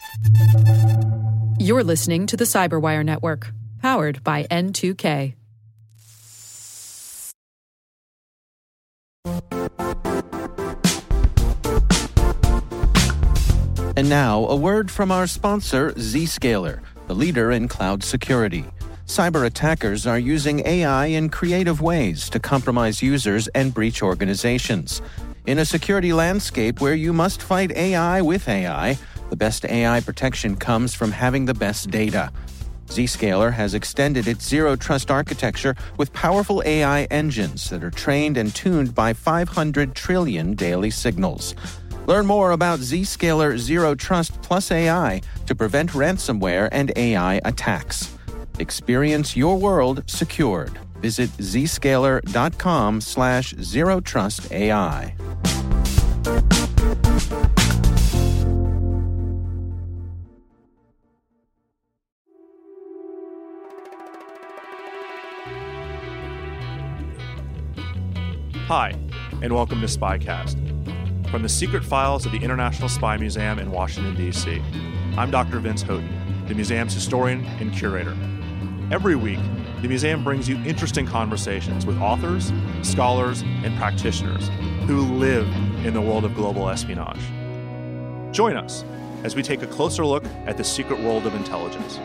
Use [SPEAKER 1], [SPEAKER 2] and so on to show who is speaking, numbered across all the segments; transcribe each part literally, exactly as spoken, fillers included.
[SPEAKER 1] You're listening to the Cyberwire Network, powered by N two K.
[SPEAKER 2] And now, a word from our sponsor, Zscaler, the leader in cloud security. Cyber attackers are using A I in creative ways to compromise users and breach organizations. In a security landscape where you must fight A I with A I, the best A I protection comes from having the best data. Zscaler has extended its zero-trust architecture with powerful A I engines that are trained and tuned by five hundred trillion daily signals. Learn more about Zscaler Zero Trust Plus A I to prevent ransomware and A I attacks. Experience your world secured. Visit zscaler.com slash zero trust AI.
[SPEAKER 3] Hi, and welcome to Spycast. From the secret files of the International Spy Museum in Washington, D C, I'm Doctor Vince Houghton, the museum's historian and curator. Every week, the museum brings you interesting conversations with authors, scholars, and practitioners who live in the world of global espionage. Join us as we take a closer look at the secret world of intelligence.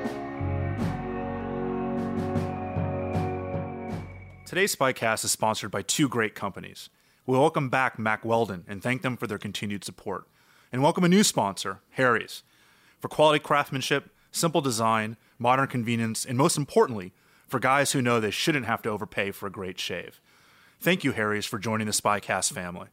[SPEAKER 3] Today's Spycast is sponsored by two great companies. We welcome back Mack Weldon and thank them for their continued support. And welcome a new sponsor, Harry's, for quality craftsmanship, simple design, modern convenience, and most importantly, for guys who know they shouldn't have to overpay for a great shave. Thank you, Harry's, for joining the Spycast family.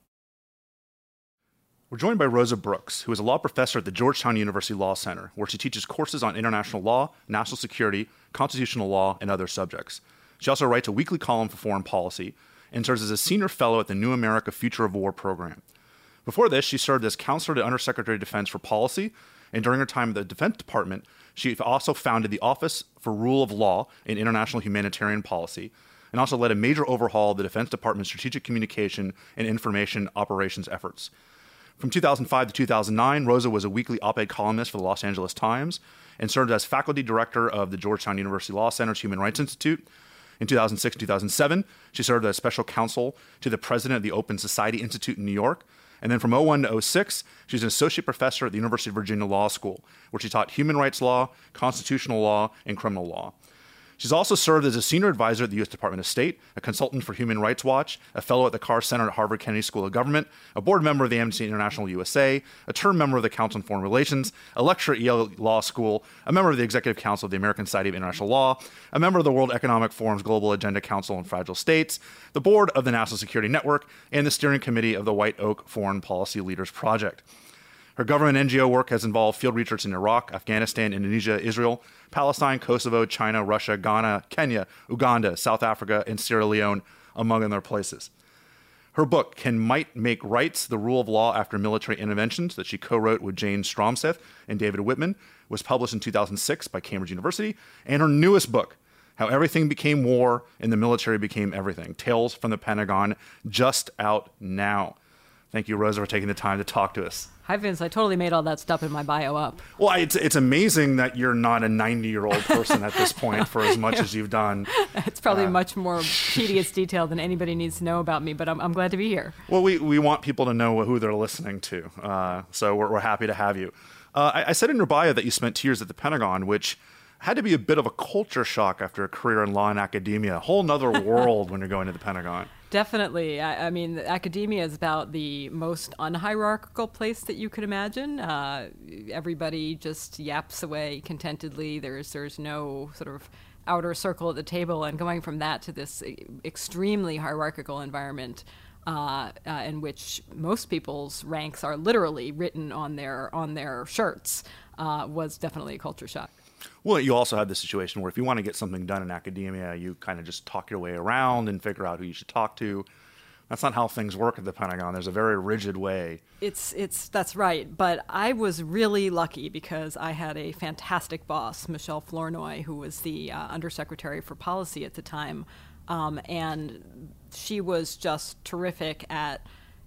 [SPEAKER 3] We're joined by Rosa Brooks, who is a law professor at the Georgetown University Law Center, where she teaches courses on international law, national security, constitutional law, and other subjects. She also writes a weekly column for Foreign Policy and serves as a senior fellow at the New America Future of War program. Before this, she served as counselor to Undersecretary of Defense for Policy, and during her time at the Defense Department, she also founded the Office for Rule of Law in International Humanitarian Policy, and also led a major overhaul of the Defense Department's strategic communication and information operations efforts. From two thousand five to two thousand nine, Rosa was a weekly op-ed columnist for the Los Angeles Times and served as faculty director of the Georgetown University Law Center's Human Rights Institute. In two thousand six to two thousand seven, she served as special counsel to the president of the Open Society Institute in New York. And then from oh one to oh six, she's an associate professor at the University of Virginia Law School, where she taught human rights law, constitutional law, and criminal law. She's also served as a senior advisor at the U S Department of State, a consultant for Human Rights Watch, a fellow at the Carr Center at Harvard Kennedy School of Government, a board member of the Amnesty International U S A, a term member of the Council on Foreign Relations, a lecturer at Yale Law School, a member of the Executive Council of the American Society of International Law, a member of the World Economic Forum's Global Agenda Council on Fragile States, the board of the National Security Network, and the steering committee of the White Oak Foreign Policy Leaders Project. Her government N G O work has involved field research in Iraq, Afghanistan, Indonesia, Israel, Palestine, Kosovo, China, Russia, Ghana, Kenya, Uganda, South Africa, and Sierra Leone, among other places. Her book, Can Might Make Rights? The Rule of Law After Military Interventions, that she co-wrote with Jane Stromseth and David Whitman, was published in two thousand six by Cambridge University. And her newest book, How Everything Became War and the Military Became Everything, Tales from the Pentagon, just out now. Thank you, Rosa, for taking the time to talk to us.
[SPEAKER 4] Hi, Vince. I totally made all that stuff in my bio up.
[SPEAKER 3] Well, it's it's amazing that you're not a ninety-year-old person at this point for as much as you've done.
[SPEAKER 4] It's probably
[SPEAKER 3] uh,
[SPEAKER 4] much more tedious detail than anybody needs to know about me, but I'm, I'm glad to be here.
[SPEAKER 3] Well, we, we want people to know who they're listening to, uh, so we're, we're happy to have you. Uh, I, I said in your bio that you spent two years at the Pentagon, which had to be a bit of a culture shock after a career in law and academia, a whole nother world when you're going to the Pentagon.
[SPEAKER 4] Definitely. I, I mean, academia is about the most unhierarchical place that you could imagine. Uh, everybody just yaps away contentedly. There's there's no sort of outer circle at the table. And going from that to this extremely hierarchical environment uh, uh, in which most people's ranks are literally written on their on their shirts uh, was definitely a culture shock.
[SPEAKER 3] Well, you also have the situation where if you want to get something done in academia, you kind of just talk your way around and figure out who you should talk to. That's not how things work at the Pentagon. There's a very rigid way.
[SPEAKER 4] It's it's that's right. But I was really lucky because I had a fantastic boss, Michelle Flournoy, who was the uh, Undersecretary for Policy at the time. Um, and she was just terrific at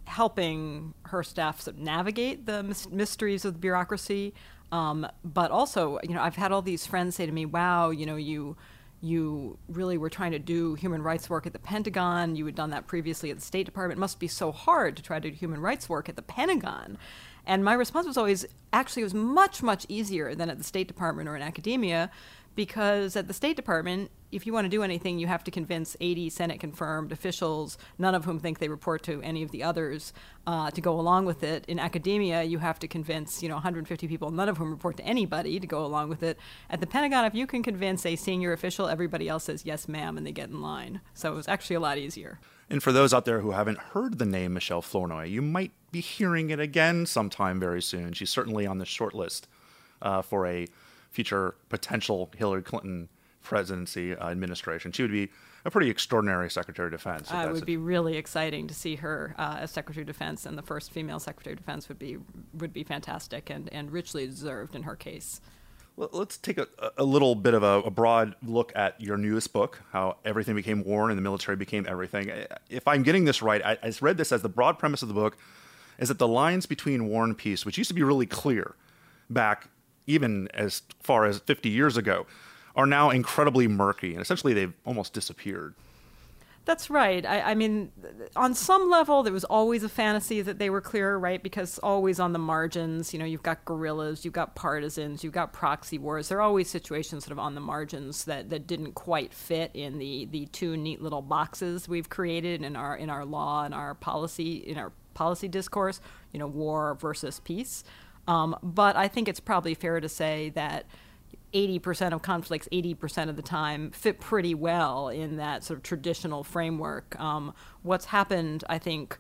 [SPEAKER 4] helping her staff sort of navigate the mys- mysteries of the bureaucracy. Um, but also, you know, I've had all these friends say to me, wow, you know, you you really were trying to do human rights work at the Pentagon. You had done that previously at the State Department. It must be so hard to try to do human rights work at the Pentagon. And my response was always, actually, it was much, much easier than at the State Department or in academia, because at the State Department, if you want to do anything, you have to convince eighty Senate-confirmed officials, none of whom think they report to any of the others, uh, to go along with it. In academia, you have to convince, you know, one hundred fifty people, none of whom report to anybody, to go along with it. At the Pentagon, if you can convince a senior official, everybody else says, yes, ma'am, and they get in line. So it was actually a lot easier.
[SPEAKER 3] And for those out there who haven't heard the name Michelle Flournoy, you might be hearing it again sometime very soon. She's certainly on the short list uh, for a future potential Hillary Clinton presidency uh, administration. She would be a pretty extraordinary Secretary of Defense.
[SPEAKER 4] Uh, it would be really exciting to see her uh, as Secretary of Defense, and the first female Secretary of Defense would be would be fantastic and, and richly deserved in her case.
[SPEAKER 3] Well, let's take a, a little bit of a, a broad look at your newest book, How Everything Became War and the Military Became Everything. If I'm getting this right, I, I read this as the broad premise of the book is that the lines between war and peace, which used to be really clear back even as far as fifty years ago, are now incredibly murky, and essentially they've almost disappeared.
[SPEAKER 4] That's right. I, I mean, on some level, there was always a fantasy that they were clear, right? Because always on the margins, you know, you've got guerrillas, you've got partisans, you've got proxy wars. There are always situations sort of on the margins that, that didn't quite fit in the, the two neat little boxes we've created in our in our law and our policy in our policy discourse. You know, war versus peace. Um, but I think it's probably fair to say that eighty percent of conflicts, eighty percent of the time, fit pretty well in that sort of traditional framework. Um, what's happened, I think,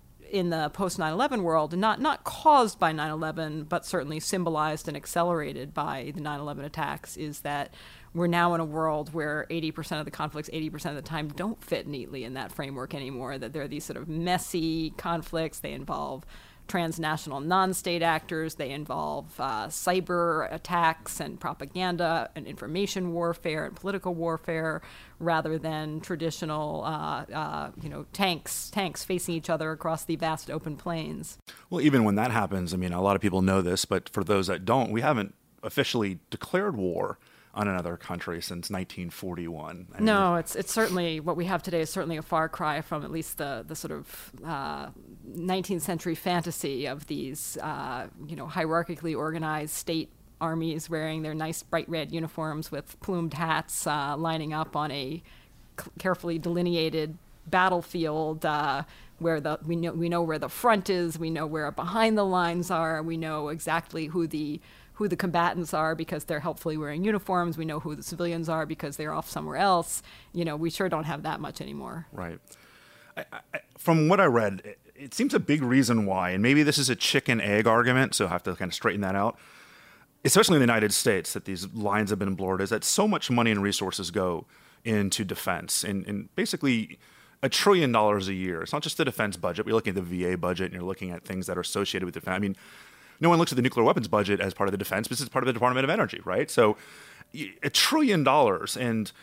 [SPEAKER 4] in the post nine eleven world, not not caused by nine eleven, but certainly symbolized and accelerated by the nine eleven attacks, is that we're now in a world where eighty percent of the conflicts, eighty percent of the time, don't fit neatly in that framework anymore, that there are these sort of messy conflicts. They involve transnational non-state actors. They involve uh, cyber attacks and propaganda and information warfare and political warfare, rather than traditional, uh, uh, you know, tanks tanks facing each other across the vast open plains.
[SPEAKER 3] Well, even when that happens, I mean, a lot of people know this, but for those that don't, we haven't officially declared war on another country since nineteen forty-one. I mean,
[SPEAKER 4] no, it's it's certainly what we have today is certainly a far cry from at least the the sort of uh, nineteenth century fantasy of these uh, you know hierarchically organized state armies wearing their nice bright red uniforms with plumed hats, uh, lining up on a c- carefully delineated battlefield uh, where the we know we know where the front is, we know where behind the lines are, we know exactly who the who the combatants are because they're helpfully wearing uniforms. We know who the civilians are because they're off somewhere else. You know, we sure don't have that much anymore.
[SPEAKER 3] Right. I, I, from what I read, it, it seems a big reason why, and maybe this is a chicken-egg argument, so I have to kind of straighten that out, especially in the United States, that these lines have been blurred, is that so much money and resources go into defense. And, and basically a trillion dollars a year. It's not just the defense budget. We're looking at the V A budget, and you're looking at things that are associated with defense. I mean, no one looks at the nuclear weapons budget as part of the defense, but it's part of the Department of Energy, right? So a trillion dollars. And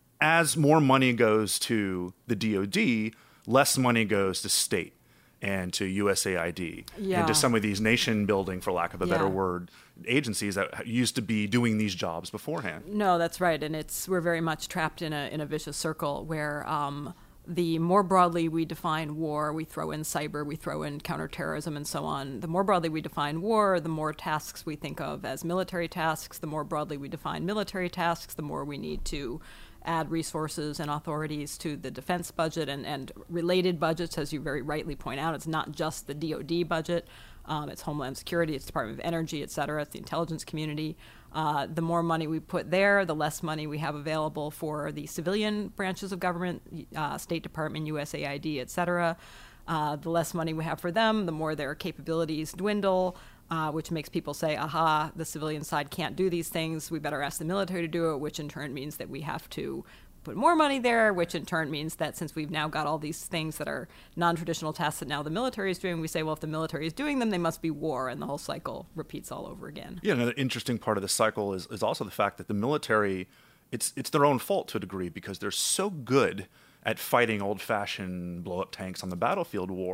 [SPEAKER 3] as more money goes to the D O D, less money goes to state and to U S A I D
[SPEAKER 4] yeah.
[SPEAKER 3] and to some of these nation building, for lack of a
[SPEAKER 4] yeah.
[SPEAKER 3] better word, agencies that used to be doing these jobs beforehand.
[SPEAKER 4] No, that's right. And it's we're very much trapped in a in a vicious circle where um, the more broadly we define war, we throw in cyber, we throw in counterterrorism and so on. The more broadly we define war, the more tasks we think of as military tasks. The more broadly we define military tasks, the more we need to add resources and authorities to the defense budget and, and related budgets, as you very rightly point out. It's not just the D O D budget. Um, it's Homeland Security, it's Department of Energy, et cetera. It's the intelligence community. Uh, the more money we put there, the less money we have available for the civilian branches of government, uh, State Department, U S A I D, et cetera. Uh, the less money we have for them, the more their capabilities dwindle, uh, which makes people say, aha, the civilian side can't do these things. We better ask the military to do it, which in turn means that we have to put more money there, which in turn means that since we've now got all these things that are non-traditional tasks that now the military is doing, we say, well, if the military is doing them, they must be war, and the whole cycle repeats all over again.
[SPEAKER 3] Yeah, another interesting part of the cycle is, is also the fact that the military, it's it's their own fault to a degree because they're so good at fighting old-fashioned blow-up tanks on the battlefield war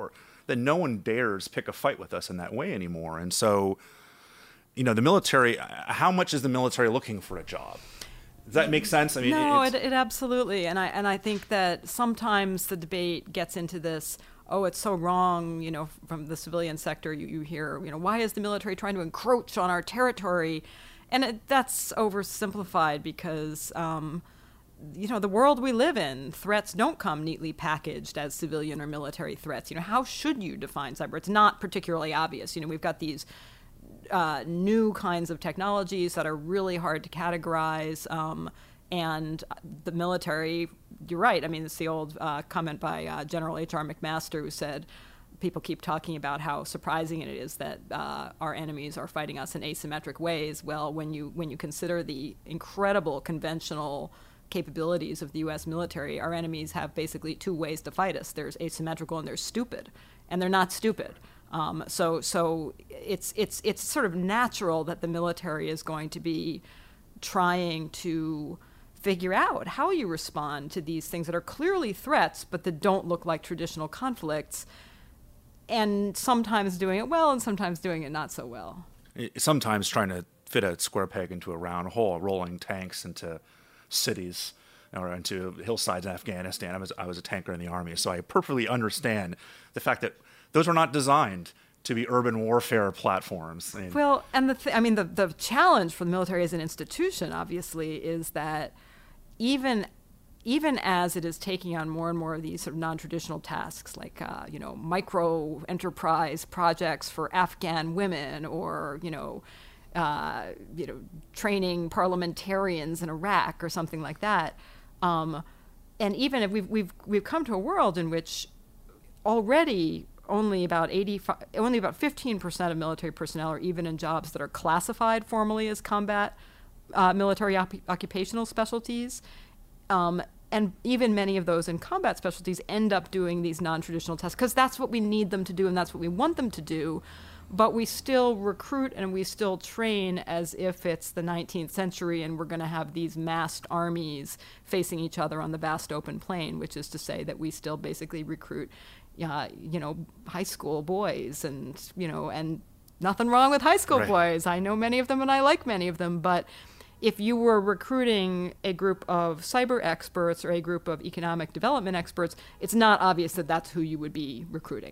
[SPEAKER 3] that no one dares pick a fight with us in that way anymore. And so, you know, the military, how much is the military looking for a job? Does that make sense? I mean,
[SPEAKER 4] no,
[SPEAKER 3] it,
[SPEAKER 4] it, it absolutely. And I, and I think that sometimes the debate gets into this, oh, it's so wrong, you know, from the civilian sector, you, you hear, you know, why is the military trying to encroach on our territory? And it, that's oversimplified because, um, you know, the world we live in, threats don't come neatly packaged as civilian or military threats. You know, how should you define cyber? It's not particularly obvious. You know, we've got these uh, new kinds of technologies that are really hard to categorize. Um, and the military, you're right. I mean, it's the old uh, comment by uh, General H R McMaster, who said, people keep talking about how surprising it is that uh, our enemies are fighting us in asymmetric ways. Well, when you when you consider the incredible conventional capabilities of the U S military, our enemies have basically two ways to fight us. There's asymmetrical and there's stupid, and they're not stupid. Um, so so it's it's it's sort of natural that the military is going to be trying to figure out how you respond to these things that are clearly threats but that don't look like traditional conflicts, and sometimes doing it well and sometimes doing it not so well.
[SPEAKER 3] Sometimes trying to fit a square peg into a round hole, rolling tanks into cities or into hillsides in Afghanistan. I was, I was a tanker in the Army, so I perfectly understand the fact that those are not designed to be urban warfare platforms. I mean,
[SPEAKER 4] well, and the th- I mean, the, the challenge for the military as an institution, obviously, is that even even as it is taking on more and more of these sort of non-traditional tasks, like uh, you know, micro enterprise projects for Afghan women, or you know, uh, you know, training parliamentarians in Iraq or something like that, um, and even if we've we've we've come to a world in which already only about eighty-five, only about fifteen percent of military personnel are even in jobs that are classified formally as combat uh, military op- occupational specialties. Um, and even many of those in combat specialties end up doing these non-traditional tests because that's what we need them to do and that's what we want them to do. But we still recruit and we still train as if it's the nineteenth century and we're going to have these massed armies facing each other on the vast open plain, which is to say that we still basically recruit Uh, you know, high school boys, and you know, and nothing wrong with high school
[SPEAKER 3] right.
[SPEAKER 4] boys. I know many of them, and I like many of them. But if you were recruiting a group of cyber experts or a group of economic development experts, it's not obvious that that's who you would be recruiting.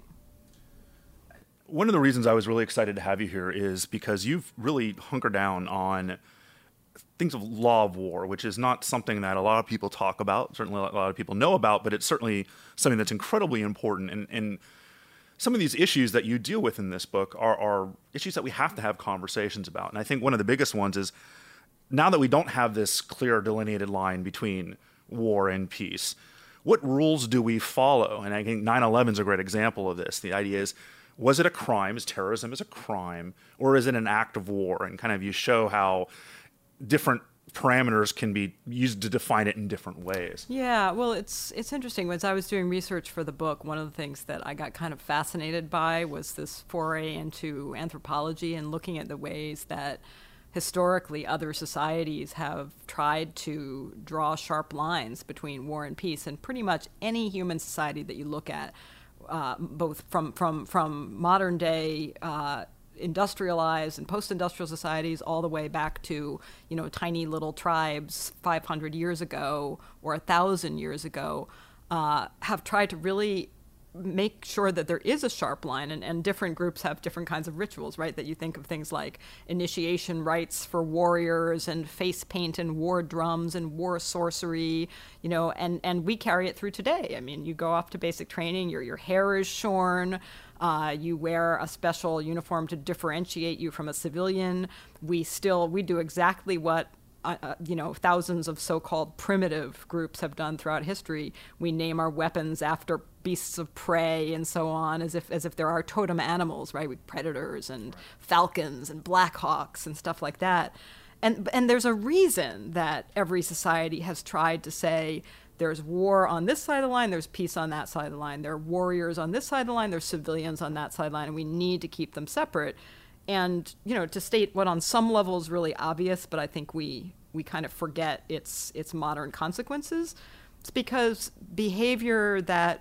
[SPEAKER 3] One of the reasons I was really excited to have you here is because you've really hunkered down on things of law of war, which is not something that a lot of people talk about, certainly a lot of people know about, but it's certainly something that's incredibly important. And, and some of these issues that you deal with in this book are, are issues that we have to have conversations about. And I think one of the biggest ones is now that we don't have this clear delineated line between war and peace, what rules do we follow? And I think nine eleven is a great example of this. The idea is, was it a crime? Is terrorism is a crime? Or is it an act of war? And kind of you show how different parameters can be used to define it in different ways.
[SPEAKER 4] Yeah, well, it's it's interesting. As I was doing research for the book, one of the things that I got kind of fascinated by was this foray into anthropology and looking at the ways that historically other societies have tried to draw sharp lines between war and peace. And pretty much any human society that you look at, uh, both from, from, from modern day uh, industrialized and post-industrial societies all the way back to, you know, tiny little tribes five hundred years ago or one thousand years ago, uh, have tried to really make sure that there is a sharp line, and, and different groups have different kinds of rituals, right? That you think of things like initiation rites for warriors and face paint and war drums and war sorcery, you know, and, and we carry it through today. I mean, you go off to basic training, your your hair is shorn, uh, you wear a special uniform to differentiate you from a civilian. We still, we do exactly what Uh, you know, thousands of so-called primitive groups have done throughout history. We name our weapons after beasts of prey and so on, as if as if there are totem animals, right? With predators and falcons and blackhawks and stuff like that. And and there's a reason that every society has tried to say there's war on this side of the line, there's peace on that side of the line. There are warriors on this side of the line, there's civilians on that side of the line, and we need to keep them separate. And, you know, to state what on some level is really obvious, but I think we we kind of forget its its modern consequences, it's because behavior that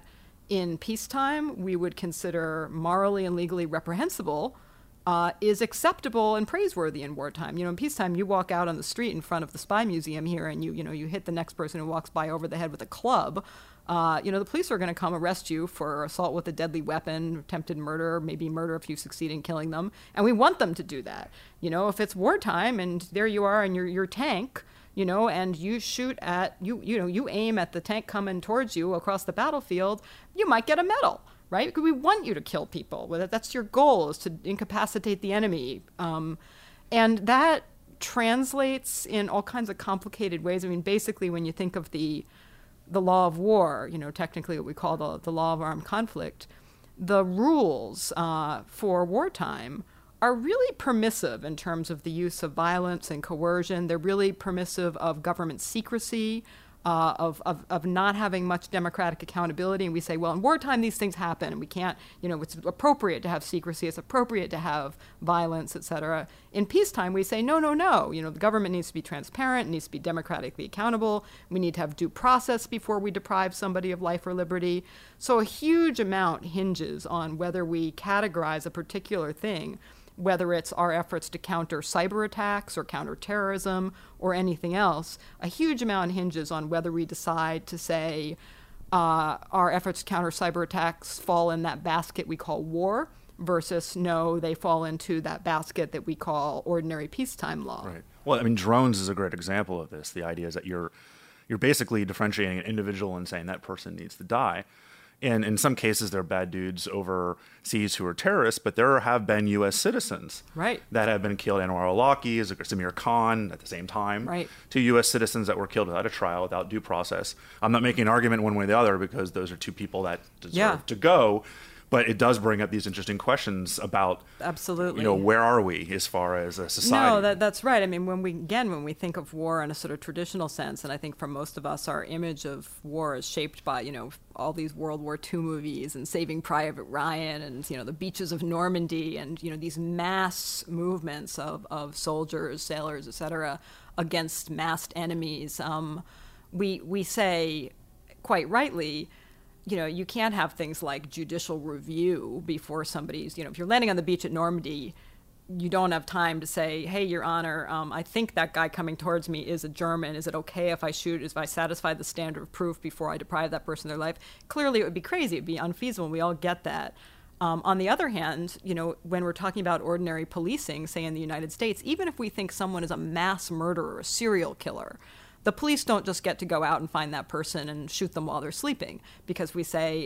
[SPEAKER 4] in peacetime we would consider morally and legally reprehensible uh, is acceptable and praiseworthy in wartime. You know, in peacetime, you walk out on the street in front of the Spy Museum here and you, you know, you hit the next person who walks by over the head with a club. Uh, you know, the police are going to come arrest you for assault with a deadly weapon, attempted murder, maybe murder if you succeed in killing them. And we want them to do that. You know, if it's wartime and there you are in your, your tank, you know, and you shoot at, you you know, you aim at the tank coming towards you across the battlefield, you might get a medal, right? Because we want you to kill people. That's your goal, is to incapacitate the enemy. Um, and that translates in all kinds of complicated ways. I mean, basically, when you think of the the law of war, you know, technically what we call the, the law of armed conflict, the rules uh, for wartime are really permissive in terms of the use of violence and coercion. They're really permissive of government secrecy, uh, of, of, of not having much democratic accountability. And we say, well, in wartime, these things happen, and we can't, you know, it's appropriate to have secrecy, it's appropriate to have violence, et cetera. In peacetime, we say, no, no, no. You know, the government needs to be transparent, it needs to be democratically accountable. We need to have due process before we deprive somebody of life or liberty. So a huge amount hinges on whether we categorize a particular thing, whether it's our efforts to counter cyber attacks or counter terrorism or anything else. A huge amount hinges on whether we decide to say uh, our efforts to counter cyber attacks fall in that basket we call war, versus no, they fall into that basket that we call ordinary peacetime law.
[SPEAKER 3] Right. Well, I mean, drones is a great example of this. The idea is that you're you're basically differentiating an individual and saying that person needs to die. And in some cases, they're bad dudes overseas who are terrorists, but there have been U S citizens
[SPEAKER 4] right.
[SPEAKER 3] that have been killed. Anwar al-Awlaki, Samir Khan at the same time.
[SPEAKER 4] Right.
[SPEAKER 3] Two U S citizens that were killed without a trial, without due process. I'm not making an argument one way or the other because those are two people that deserve
[SPEAKER 4] yeah.
[SPEAKER 3] to go. But it does bring up these interesting questions about,
[SPEAKER 4] absolutely,
[SPEAKER 3] you know, where are we as far as a society?
[SPEAKER 4] No, that, that's right. I mean, when we again, when we think of war in a sort of traditional sense, and I think for most of us, our image of war is shaped by, you know, all these World War Two movies and Saving Private Ryan and, you know, the beaches of Normandy and, you know, these mass movements of, of soldiers, sailors, et cetera, against massed enemies. Um, we we say, quite rightly, you know, you can't have things like judicial review before somebody's, you know, if you're landing on the beach at Normandy, you don't have time to say, hey, Your Honor, um, I think that guy coming towards me is a German. Is it okay if I shoot, if I satisfy the standard of proof before I deprive that person of their life? Clearly, it would be crazy. It would be unfeasible. We all get that. Um, on the other hand, you know, when we're talking about ordinary policing, say in the United States, even if we think someone is a mass murderer, a serial killer, the police don't just get to go out and find that person and shoot them while they're sleeping, because we say,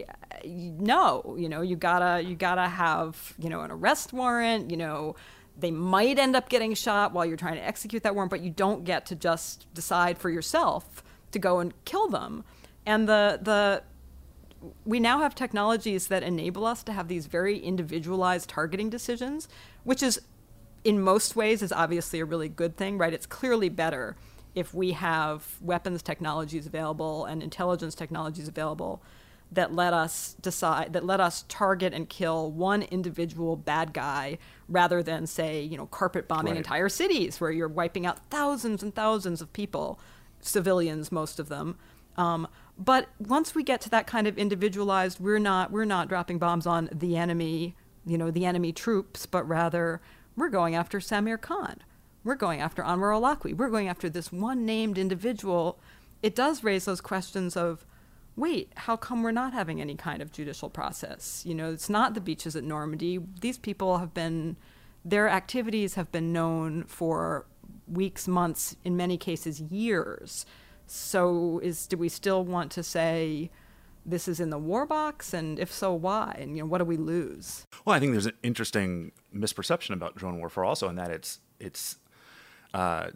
[SPEAKER 4] no, you know, you gotta, you gotta have, you know, an arrest warrant, you know, they might end up getting shot while you're trying to execute that warrant, but you don't get to just decide for yourself to go and kill them. And the, the, we now have technologies that enable us to have these very individualized targeting decisions, which is, in most ways, is obviously a really good thing, right? It's clearly better if we have weapons technologies available and intelligence technologies available that let us decide, that let us target and kill one individual bad guy rather than, say, you know, carpet bombing
[SPEAKER 3] right.
[SPEAKER 4] entire cities where you're wiping out thousands and thousands of people, civilians, most of them. Um, but once we get to that kind of individualized, we're not we're not dropping bombs on the enemy, you know, the enemy troops, but rather we're going after Samir Khan. We're going after Anwar al-Awlaki. We're going after this one named individual. It does raise those questions of, wait, how come we're not having any kind of judicial process? You know, it's not the beaches at Normandy. These people have been, their activities have been known for weeks, months, in many cases, years. So is, do we still want to say this is in the war box? And if so, why? And, you know, what do we lose?
[SPEAKER 3] Well, I think there's an interesting misperception about drone warfare also, in that it's, it's, Uh,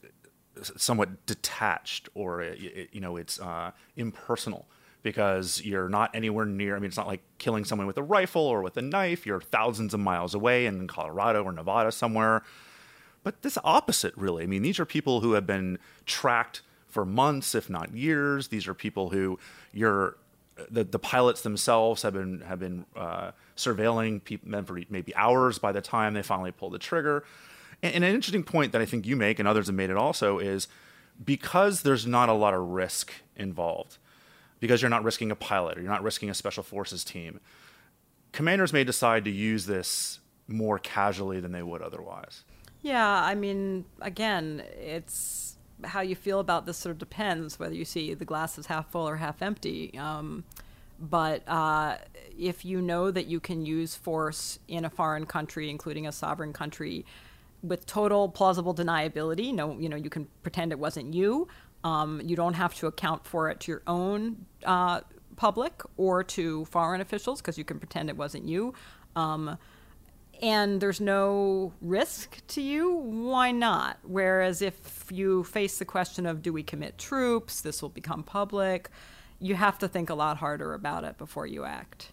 [SPEAKER 3] somewhat detached, or it, you know, it's uh, impersonal, because you're not anywhere near. I mean, it's not like killing someone with a rifle or with a knife. You're thousands of miles away in Colorado or Nevada somewhere. But this opposite, really. I mean, these are people who have been tracked for months, if not years. These are people who you're the the pilots themselves have been have been uh, surveilling people for maybe hours by the time they finally pull the trigger. And an interesting point that I think you make, and others have made it also, is because there's not a lot of risk involved, because you're not risking a pilot or you're not risking a special forces team. Commanders may decide to use this more casually than they would otherwise.
[SPEAKER 4] Yeah, I mean, again, it's how you feel about this sort of depends whether you see the glass is half full or half empty. Um, but uh, if you know that you can use force in a foreign country, including a sovereign country, with total plausible deniability, no, you know, you can pretend it wasn't you. Um, you don't have to account for it to your own uh, public or to foreign officials because you can pretend it wasn't you. Um, and there's no risk to you, why not? Whereas if you face the question of do we commit troops, this will become public, you have to think a lot harder about it before you act.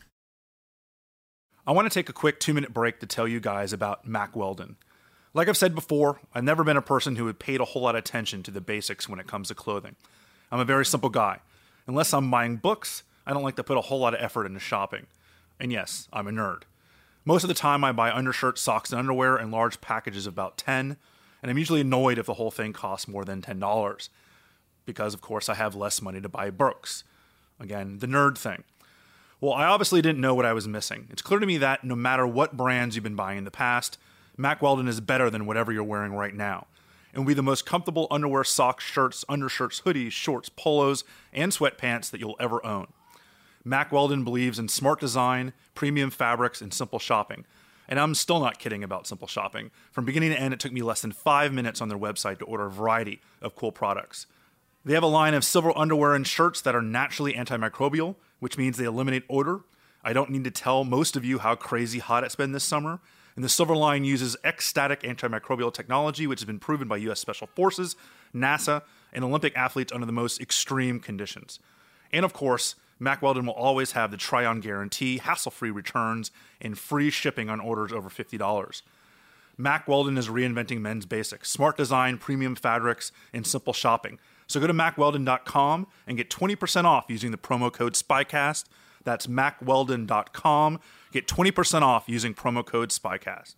[SPEAKER 3] I want to take a quick two-minute break to tell you guys about Mack Weldon. Like I've said before, I've never been a person who had paid a whole lot of attention to the basics when it comes to clothing. I'm a very simple guy. Unless I'm buying books, I don't like to put a whole lot of effort into shopping. And yes, I'm a nerd. Most of the time I buy undershirts, socks, and underwear in large packages of about ten, and I'm usually annoyed if the whole thing costs more than ten dollars. Because, of course, I have less money to buy books. Again, the nerd thing. Well, I obviously didn't know what I was missing. It's clear to me that no matter what brands you've been buying in the past, Mack Weldon is better than whatever you're wearing right now. It will be the most comfortable underwear, socks, shirts, undershirts, hoodies, shorts, polos, and sweatpants that you'll ever own. Mack Weldon believes in smart design, premium fabrics, and simple shopping. And I'm still not kidding about simple shopping. From beginning to end, it took me less than five minutes on their website to order a variety of cool products. They have a line of silver underwear and shirts that are naturally antimicrobial, which means they eliminate odor. I don't need to tell most of you how crazy hot it's been this summer. And the silver line uses X-static antimicrobial technology, which has been proven by U S Special Forces, NASA, and Olympic athletes under the most extreme conditions. And of course, Mack Weldon will always have the try-on guarantee, hassle-free returns, and free shipping on orders over fifty dollars. Mack Weldon is reinventing men's basics, smart design, premium fabrics, and simple shopping. So go to mack weldon dot com and get twenty percent off using the promo code SPYCAST. That's mack weldon dot com. Get twenty percent off using promo code SPYCAST.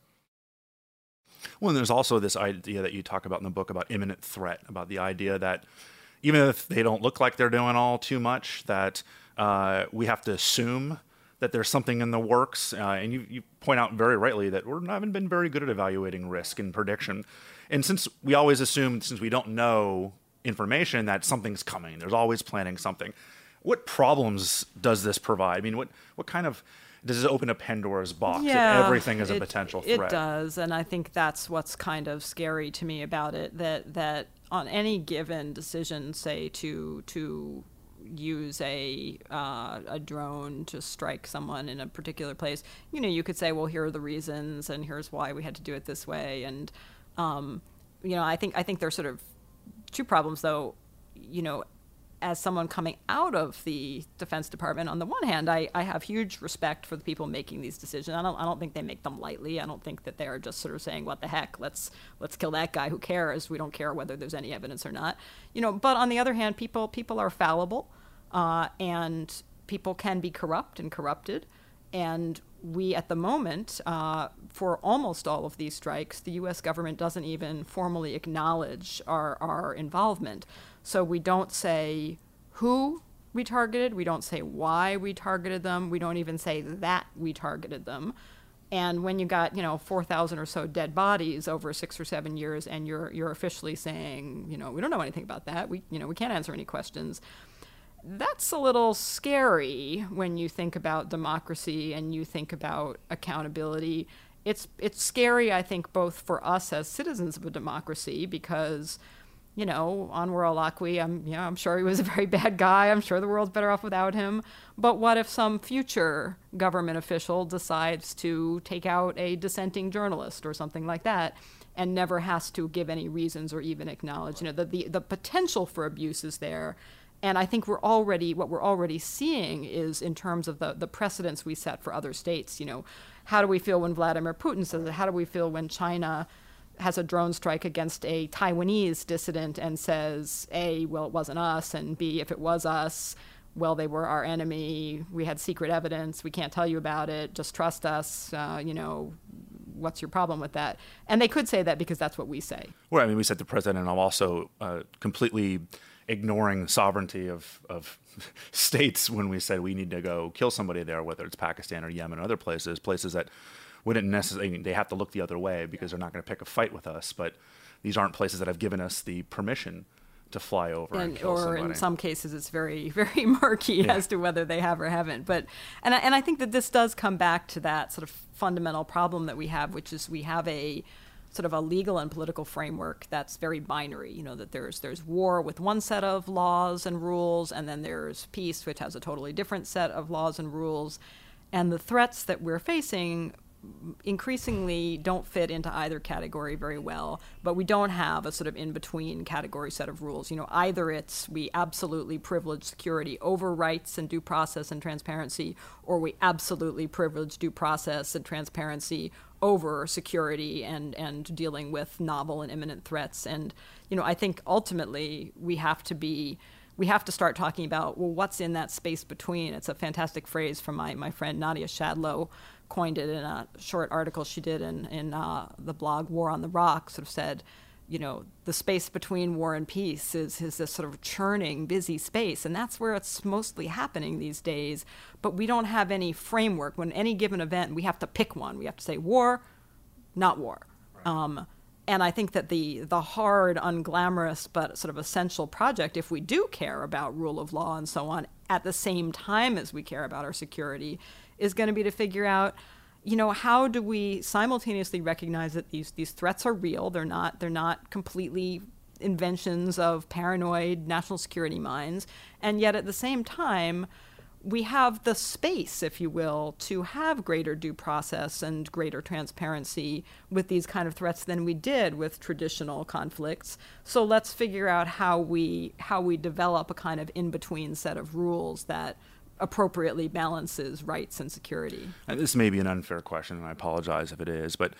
[SPEAKER 3] Well, and there's also this idea that you talk about in the book about imminent threat, about the idea that even if they don't look like they're doing all too much, that uh, we have to assume that there's something in the works. Uh, and you, you point out very rightly that we haven't been very good at evaluating risk and prediction. And since we always assume, since we don't know information, that something's coming, there's always planning something. What problems does this provide? I mean, what, what kind of, does it open a Pandora's box
[SPEAKER 4] yeah,
[SPEAKER 3] if everything is a
[SPEAKER 4] it,
[SPEAKER 3] potential threat?
[SPEAKER 4] It does, and I think that's what's kind of scary to me about it, that that on any given decision, say to to use a uh, a drone to strike someone in a particular place, you know, you could say, well, here are the reasons, and here's why we had to do it this way, and um, you know, I think I think there's sort of two problems, though. You know, as someone coming out of the Defense Department, on the one hand, I, I have huge respect for the people making these decisions. I don't I don't think they make them lightly. I don't think that they're just sort of saying, what the heck, let's let's kill that guy, who cares? We don't care whether there's any evidence or not. You know, but on the other hand, people people are fallible, uh, and people can be corrupt and corrupted. And we, at the moment, uh, for almost all of these strikes, the U S government doesn't even formally acknowledge our, our involvement. So we don't say who we targeted. We don't say why we targeted them. We don't even say that we targeted them. And when you got, you know, four thousand or so dead bodies over six or seven years, and you're you're officially saying, you know, we don't know anything about that. We, you know, we can't answer any questions. That's a little scary when you think about democracy and you think about accountability. It's it's scary, I think, both for us as citizens of a democracy, because, you know, Anwar al-Awlaki, I'm, you know, I'm sure he was a very bad guy. I'm sure the world's better off without him. But what if some future government official decides to take out a dissenting journalist or something like that, and never has to give any reasons or even acknowledge? You know, the the, the potential for abuse is there. And I think we're already, what we're already seeing is, in terms of the, the precedents we set for other states, you know, how do we feel when Vladimir Putin says it? How do we feel when China has a drone strike against a Taiwanese dissident and says, A, well, it wasn't us, and B, if it was us, well, they were our enemy, we had secret evidence, we can't tell you about it, just trust us, uh, you know, what's your problem with that? And they could say that because that's what we say.
[SPEAKER 3] Well, I mean, we said the president also uh, completely ignoring the sovereignty of, of states when we said we need to go kill somebody there, whether it's Pakistan or Yemen or other places, places that wouldn't necessarily, they have to look the other way because they're not going to pick a fight with us. But these aren't places that have given us the permission to fly over and, and kill
[SPEAKER 4] or
[SPEAKER 3] somebody.
[SPEAKER 4] In some cases it's very, very murky yeah. as to whether they have or haven't. But and I, and I think that this does come back to that sort of fundamental problem that we have, which is we have a sort of a legal and political framework that's very binary. You know, that there's there's war with one set of laws and rules, and then there's peace, which has a totally different set of laws and rules. And the threats that we're facing increasingly don't fit into either category very well, but we don't have a sort of in-between category set of rules. You know, either it's we absolutely privilege security over rights and due process and transparency, or we absolutely privilege due process and transparency over security and, and dealing with novel and imminent threats. And, you know, I think ultimately we have to be we have to start talking about, well, what's in that space between? It's a fantastic phrase from my, my friend Nadia Shadlow, coined it in a short article she did in, in uh, the blog War on the Rock, sort of said, you know, the space between war and peace is, is this sort of churning, busy space. And that's where it's mostly happening these days. But we don't have any framework. When any given event, we have to pick one. We have to say war, not war. Right. Um, and I think that the the hard, unglamorous, but sort of essential project, if we do care about rule of law and so on, at the same time as we care about our security, is going to be to figure out, you know, how do we simultaneously recognize that these these threats are real? They're not they're not completely inventions of paranoid national security minds, and yet at the same time, we have the space, if you will, to have greater due process and greater transparency with these kind of threats than we did with traditional conflicts. So let's figure out how we how we develop a kind of in-between set of rules that appropriately balances rights and security.
[SPEAKER 3] And this may be an unfair question, and I apologize if it is, but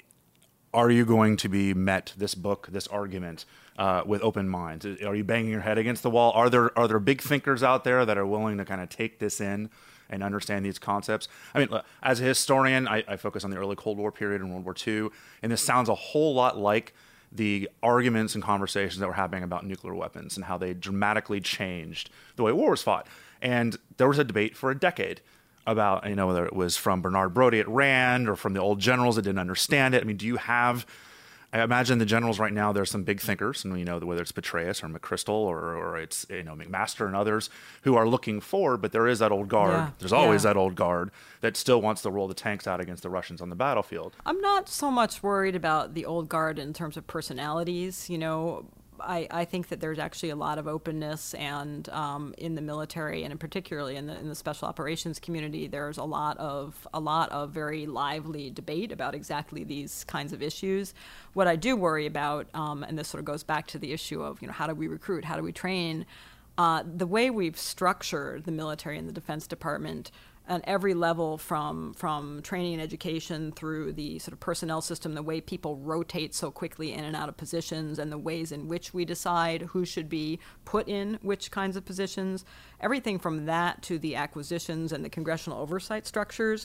[SPEAKER 3] are you going to be met, this book, this argument, uh, with open minds? Are you banging your head against the wall? Are there are there big thinkers out there that are willing to kind of take this in and understand these concepts? I mean, look, as a historian, I, I focus on the early Cold War period and World War Two, and this sounds a whole lot like the arguments and conversations that were happening about nuclear weapons and how they dramatically changed the way war was fought. And there was a debate for a decade about, you know, whether it was from Bernard Brodie at Rand or from the old generals that didn't understand it. I mean, do you have, I imagine the generals right now, there's some big thinkers, and you know, whether it's Petraeus or McChrystal or, or it's, you know, McMaster and others who are looking forward, but there is that old guard.
[SPEAKER 4] Yeah.
[SPEAKER 3] There's always
[SPEAKER 4] yeah.
[SPEAKER 3] that old guard that still wants to roll the tanks out against the Russians on the battlefield.
[SPEAKER 4] I'm not so much worried about the old guard in terms of personalities, you know. I, I think that there's actually a lot of openness, and um, in the military, and in particularly in the in the special operations community, there's a lot of a lot of very lively debate about exactly these kinds of issues. What I do worry about, um, and this sort of goes back to the issue of, you know, how do we recruit, how do we train, uh, the way we've structured the military and the Defense Department on every level, from from training and education through the sort of personnel system, the way people rotate so quickly in and out of positions, and the ways in which we decide who should be put in which kinds of positions, everything from that to the acquisitions and the congressional oversight structures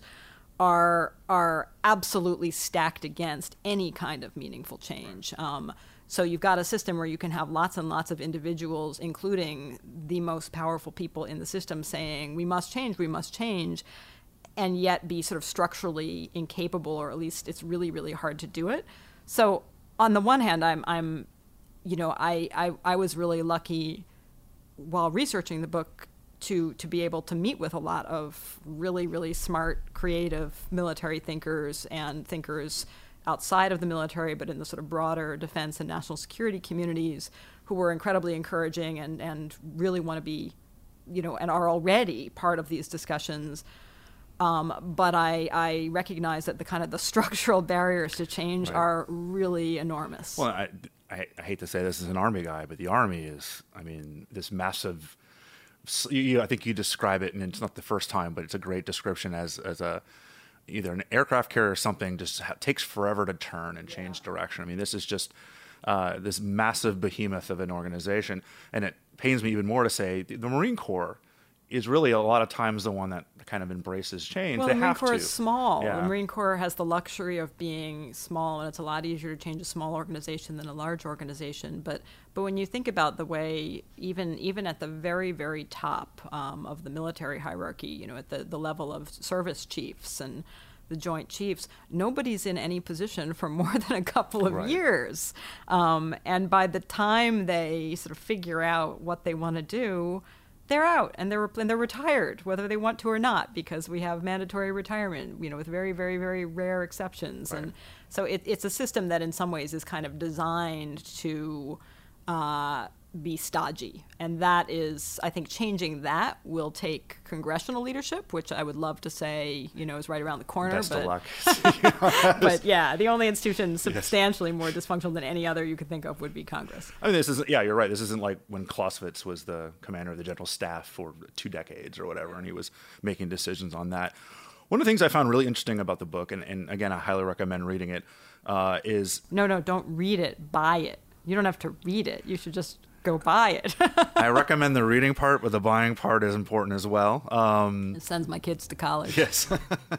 [SPEAKER 4] are are absolutely stacked against any kind of meaningful change. Um, So you've got a system where you can have lots and lots of individuals, including the most powerful people in the system, saying, we must change, we must change, and yet be sort of structurally incapable, or at least it's really, really hard to do it. So on the one hand, I'm, I'm you know, I, I, I was really lucky while researching the book to, to be able to meet with a lot of really, really smart, creative military thinkers and thinkers outside of the military, but in the sort of broader defense and national security communities, who were incredibly encouraging and, and really want to be, you know, and are already part of these discussions. Um, but I, I recognize that the kind of the structural barriers to change
[SPEAKER 3] right.
[SPEAKER 4] are really enormous.
[SPEAKER 3] Well, I, I, I hate to say this as an Army guy, but the Army is, I mean, this massive, you, I think you describe it, and it's not the first time, but it's a great description as as a, either an aircraft carrier or something just ha- takes forever to turn and change yeah. direction. I mean, this is just uh, this massive behemoth of an organization. And it pains me even more to say the, the Marine Corps is really a lot of times the one that kind of embraces change.
[SPEAKER 4] Well,
[SPEAKER 3] they
[SPEAKER 4] the Marine
[SPEAKER 3] have
[SPEAKER 4] Corps
[SPEAKER 3] to.
[SPEAKER 4] is small.
[SPEAKER 3] Yeah.
[SPEAKER 4] The Marine Corps has the luxury of being small, and it's a lot easier to change a small organization than a large organization. But but when you think about the way, even even at the very, very top um, of the military hierarchy, you know, at the, the level of service chiefs and the Joint Chiefs, nobody's in any position for more than a couple of
[SPEAKER 3] Right.
[SPEAKER 4] years. Um, and by the time they sort of figure out what they want to do, they're out and they're and they're retired, whether they want to or not, because we have mandatory retirement, you know, with very, very, very rare exceptions.
[SPEAKER 3] Right.
[SPEAKER 4] And so it, it's a system that in some ways is kind of designed to uh, be stodgy. And that is, I think, changing that will take congressional leadership, which I would love to say, you know, is right around the corner.
[SPEAKER 3] Best
[SPEAKER 4] but,
[SPEAKER 3] of luck.
[SPEAKER 4] but yeah, the only institution substantially more dysfunctional than any other you could think of would be Congress.
[SPEAKER 3] I mean, this isn't, yeah, you're right. This isn't like when Clausewitz was the commander of the general staff for two decades or whatever, and he was making decisions on that. One of the things I found really interesting about the book, and, and again, I highly recommend reading it, uh, is...
[SPEAKER 4] No, no, don't read it. Buy it. You don't have to read it. You should just go buy it.
[SPEAKER 3] I recommend the reading part, but the buying part is important as well. Um,
[SPEAKER 4] It sends my kids to college.
[SPEAKER 3] yes.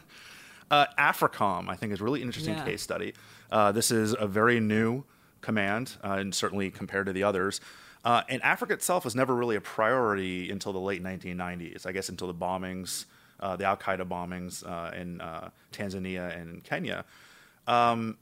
[SPEAKER 3] uh, AFRICOM, I think, is a really interesting
[SPEAKER 4] Yeah.
[SPEAKER 3] case study. Uh, this is a very new command, uh, and certainly compared to the others. Uh, and Africa itself was never really a priority until the late nineteen nineties, I guess until the bombings, uh, the Al-Qaeda bombings uh, in uh, Tanzania and in Kenya. Um,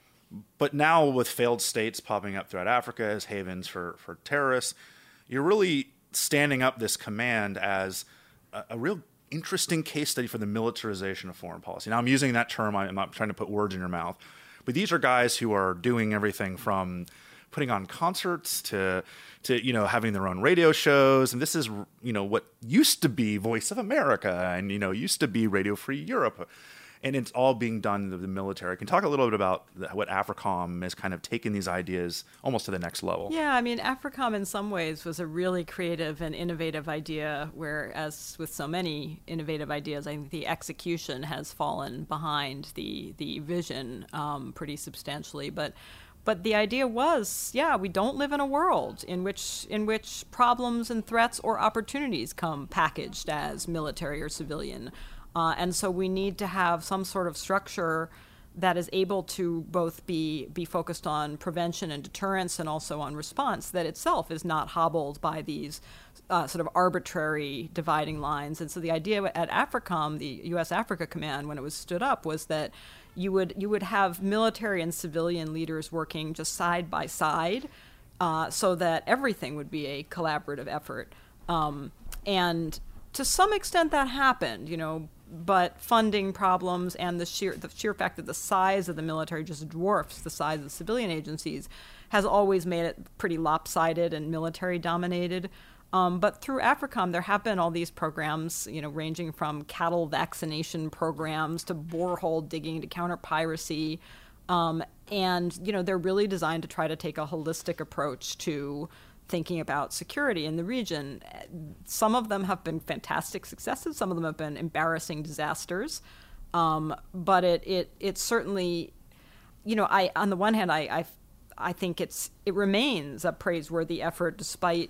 [SPEAKER 3] But now with failed states popping up throughout Africa as havens for, for terrorists, you're really standing up this command as a, a real interesting case study for the militarization of foreign policy. Now, I'm using that term. I'm not trying to put words in your mouth. But these are guys who are doing everything from putting on concerts to, to you know, having their own radio shows. And this is, you know, what used to be Voice of America and, you know, used to be Radio Free Europe. And it's all being done in the military. Can you talk a little bit about the, what AFRICOM has kind of taken these ideas almost to the next level?
[SPEAKER 4] Yeah, I mean, AFRICOM in some ways was a really creative and innovative idea, where, as with so many innovative ideas, I think the execution has fallen behind the the vision um, pretty substantially. But but the idea was, yeah, we don't live in a world in which in which problems and threats or opportunities come packaged as military or civilian. Uh, and so we need to have some sort of structure that is able to both be be focused on prevention and deterrence and also on response, that itself is not hobbled by these uh, sort of arbitrary dividing lines. And so the idea at AFRICOM, the U S Africa Command, when it was stood up, was that you would you would have military and civilian leaders working just side by side, uh, so that everything would be a collaborative effort. Um, and to some extent that happened, you know, but funding problems and the sheer the sheer fact that the size of the military just dwarfs the size of the civilian agencies has always made it pretty lopsided and military dominated. Um, but through AFRICOM, there have been all these programs, you know, ranging from cattle vaccination programs to borehole digging to counter piracy. Um, and, you know, they're really designed to try to take a holistic approach to thinking about security in the region. Some of them have been fantastic successes. Some of them have been embarrassing disasters. Um, but it, it it certainly, you know, I on the one hand, I, I I think it's it remains a praiseworthy effort despite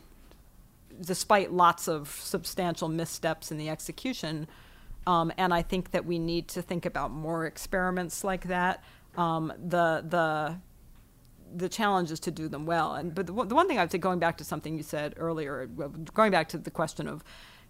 [SPEAKER 4] despite lots of substantial missteps in the execution. Um, and I think that we need to think about more experiments like that. Um, the the the challenge is to do them well. And but the, the one thing I would say, going back to something you said earlier, going back to the question of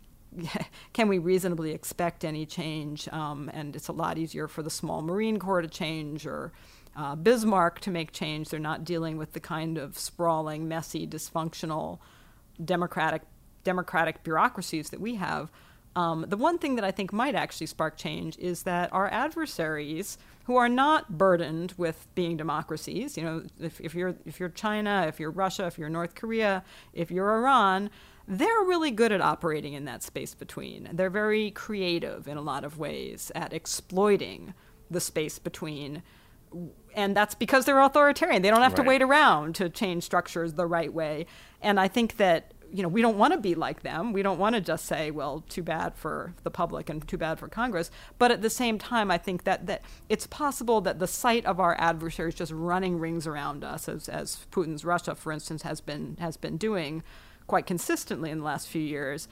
[SPEAKER 4] can we reasonably expect any change? Um, and it's a lot easier for the small Marine Corps to change, or uh, Bismarck to make change. They're not dealing with the kind of sprawling, messy, dysfunctional democratic democratic bureaucracies that we have. Um, the one thing that I think might actually spark change is that our adversaries, who are not burdened with being democracies, you know, if, if you're if you're China, if you're Russia, if you're North Korea, if you're Iran, they're really good at operating in that space between. They're very creative in a lot of ways at exploiting the space between. And that's because they're authoritarian. They don't have
[SPEAKER 3] Right.
[SPEAKER 4] to wait around to change structures the right way. And I think that, you know, we don't want to be like them. We don't want to just say, well, too bad for the public and too bad for Congress. But at the same time, I think that, that it's possible that the sight of our adversaries just running rings around us, as, as Putin's Russia, for instance, has been has been doing quite consistently in the last few years,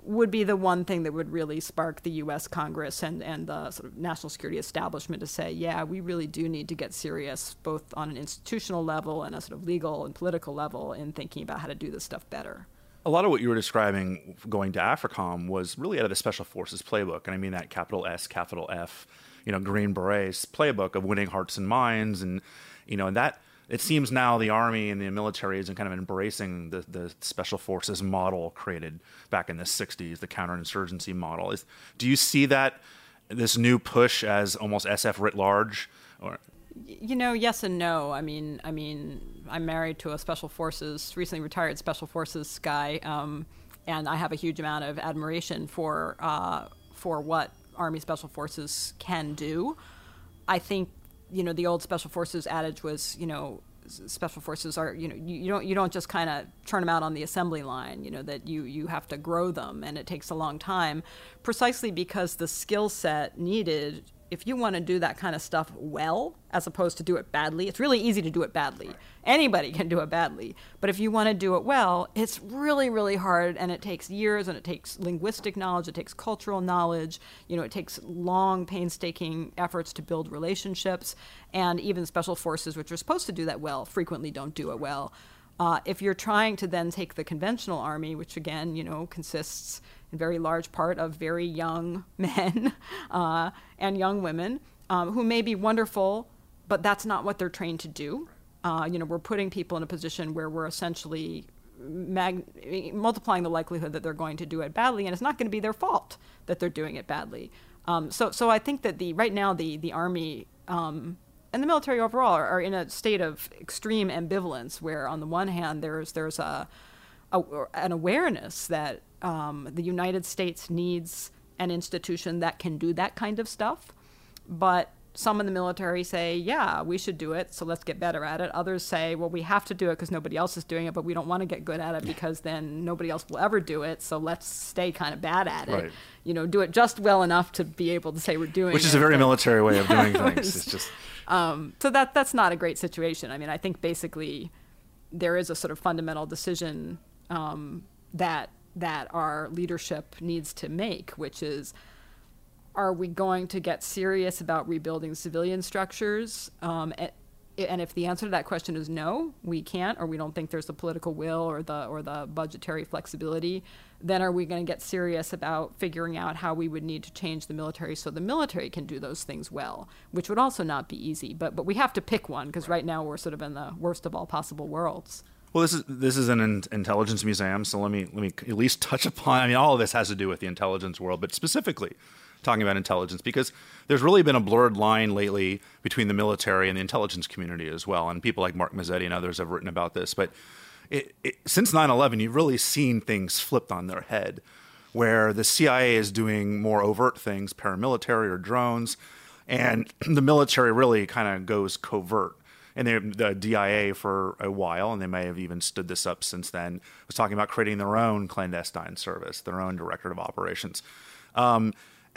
[SPEAKER 4] would be the one thing that would really spark the U S Congress and, and the sort of national security establishment to say, yeah, we really do need to get serious, both on an institutional level and a sort of legal and political level, in thinking about how to do this stuff better.
[SPEAKER 3] A lot of what you were describing going to AFRICOM was really out of the Special Forces playbook, and I mean that capital S, capital F, you know, Green Berets playbook of winning hearts and minds, and you know, and that it seems now the Army and the military is kind of embracing the, the Special Forces model created back in the sixties, the counterinsurgency model. Is, do you see that, this new push, as almost S F writ large? Or?
[SPEAKER 4] You know, yes and no. I mean, I mean, I'm married to a Special Forces, recently retired Special Forces guy, um, and I have a huge amount of admiration for uh, for what Army Special Forces can do. I think, you know, the old Special Forces adage was, you know, Special Forces are, you know, you, you don't you don't just kind of turn them out on the assembly line, you know, that you, you have to grow them, and it takes a long time, precisely because the skill set needed, if you want to do that kind of stuff well, as opposed to do it badly. It's really easy to do it badly. Anybody can do it badly. But if you want to do it well, it's really, really hard, and it takes years, and it takes linguistic knowledge, it takes cultural knowledge, you know, it takes long, painstaking efforts to build relationships, and even Special Forces, which are supposed to do that well, frequently don't do it well. Uh, if you're trying to then take the conventional Army, which again, you know, consists in very large part of very young men uh, and young women um, who may be wonderful, but that's not what they're trained to do. Uh, you know, we're putting people in a position where we're essentially mag- multiplying the likelihood that they're going to do it badly, and it's not going to be their fault that they're doing it badly. Um, so, so I think that the right now the the Army um, and the military overall are, are in a state of extreme ambivalence, where on the one hand there's there's a, a an awareness that um, the United States needs an institution that can do that kind of stuff, but some in the military say, yeah, we should do it, so let's get better at it. Others say, well, we have to do it because nobody else is doing it, but we don't want to get good at it because then nobody else will ever do it, so let's stay kind of bad at it.
[SPEAKER 3] Right.
[SPEAKER 4] You know, do it just well enough to be able to say we're doing it.
[SPEAKER 3] Which is a very
[SPEAKER 4] but,
[SPEAKER 3] military way of doing
[SPEAKER 4] yeah,
[SPEAKER 3] things. It's just...
[SPEAKER 4] Um, so that that's not a great situation. I mean, I think basically there is a sort of fundamental decision um, that that our leadership needs to make, which is, are we going to get serious about rebuilding civilian structures? Um, and, and if the answer to that question is no, we can't, or we don't think there's the political will or the or the budgetary flexibility, then are we going to get serious about figuring out how we would need to change the military so the military can do those things well, which would also not be easy. But but we have to pick one, because right now we're sort of in the worst of all possible worlds.
[SPEAKER 3] Well, this is this is an in- intelligence museum, so let me let me at least touch upon. I mean, all of this has to do with the intelligence world, but specifically talking about intelligence, because there's really been a blurred line lately between the military and the intelligence community as well, and people like Mark Mazzetti and others have written about this. But it, it, since nine eleven, you've really seen things flipped on their head, where the C I A is doing more overt things, paramilitary or drones, and the military really kind of goes covert. And they, the D I A for a while, and they may have even stood this up since then, was talking about creating their own clandestine service, their own directorate of operations. Um,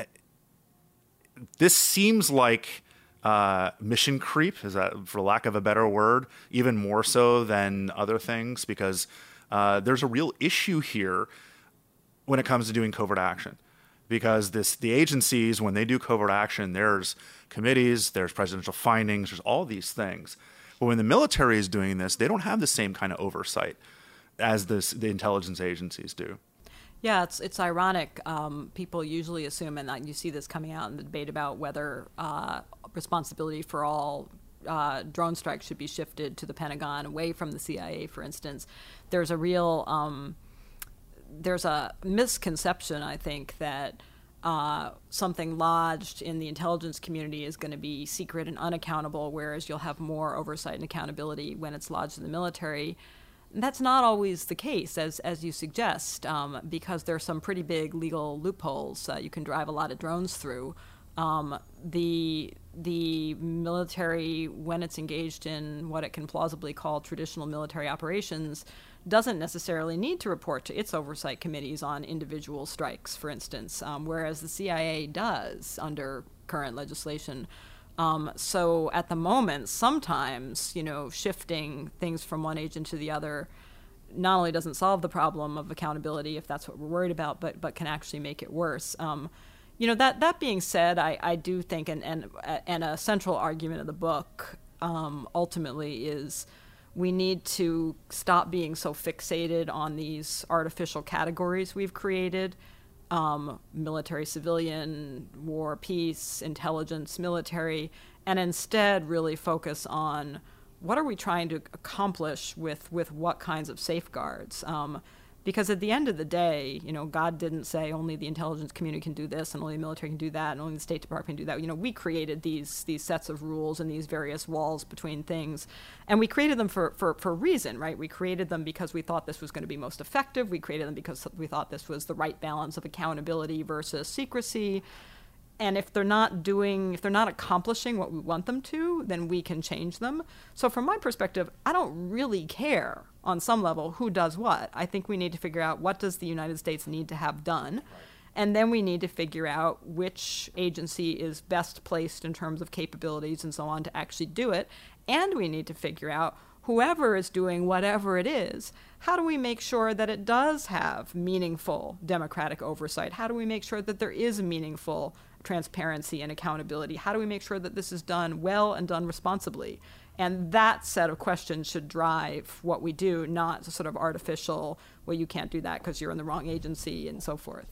[SPEAKER 3] this seems like uh, mission creep, is that, for lack of a better word, even more so than other things, because uh, there's a real issue here when it comes to doing covert action. Because this, the agencies, when they do covert action, there's committees, there's presidential findings, there's all these things. But when the military is doing this, they don't have the same kind of oversight as this, the intelligence agencies do.
[SPEAKER 4] Yeah, it's it's ironic. Um, people usually assume, and you see this coming out in the debate about whether uh, responsibility for all uh, drone strikes should be shifted to the Pentagon, away from the C I A, for instance. There's a real... Um, There's a misconception, I think, that uh, something lodged in the intelligence community is going to be secret and unaccountable, whereas you'll have more oversight and accountability when it's lodged in the military. That's not always the case, as as you suggest, um, because there are some pretty big legal loopholes uh, you can drive a lot of drones through. Um, the the military, when it's engaged in what it can plausibly call traditional military operations, doesn't necessarily need to report to its oversight committees on individual strikes, for instance, um, whereas the C I A does under current legislation. Um, so at the moment, sometimes, you know, shifting things from one agent to the other not only doesn't solve the problem of accountability, if that's what we're worried about, but but can actually make it worse. Um, you know, that that being said, I, I do think, and, and and a central argument of the book um, ultimately is we need to stop being so fixated on these artificial categories we've created. Um, military, civilian, war, peace, intelligence, military, and instead really focus on what are we trying to accomplish with, with what kinds of safeguards. Um, because at the end of the day, you know, God didn't say only the intelligence community can do this and only the military can do that and only the State Department can do that. You know, we created these these sets of rules and these various walls between things. And we created them for, for, for a reason, right? We created them because we thought this was going to be most effective. We created them because we thought this was the right balance of accountability versus secrecy. And if they're not doing, if they're not accomplishing what we want them to, then we can change them. So from my perspective, I don't really care on some level who does what. I think we need to figure out what does the United States need to have done. And then we need to figure out which agency is best placed in terms of capabilities and so on to actually do it. And we need to figure out whoever is doing whatever it is, how do we make sure that it does have meaningful democratic oversight? How do we make sure that there is meaningful transparency and accountability? How do we make sure that this is done well and done responsibly? And that set of questions should drive what we do, not sort of artificial, well, you can't do that because you're in the wrong agency and so forth.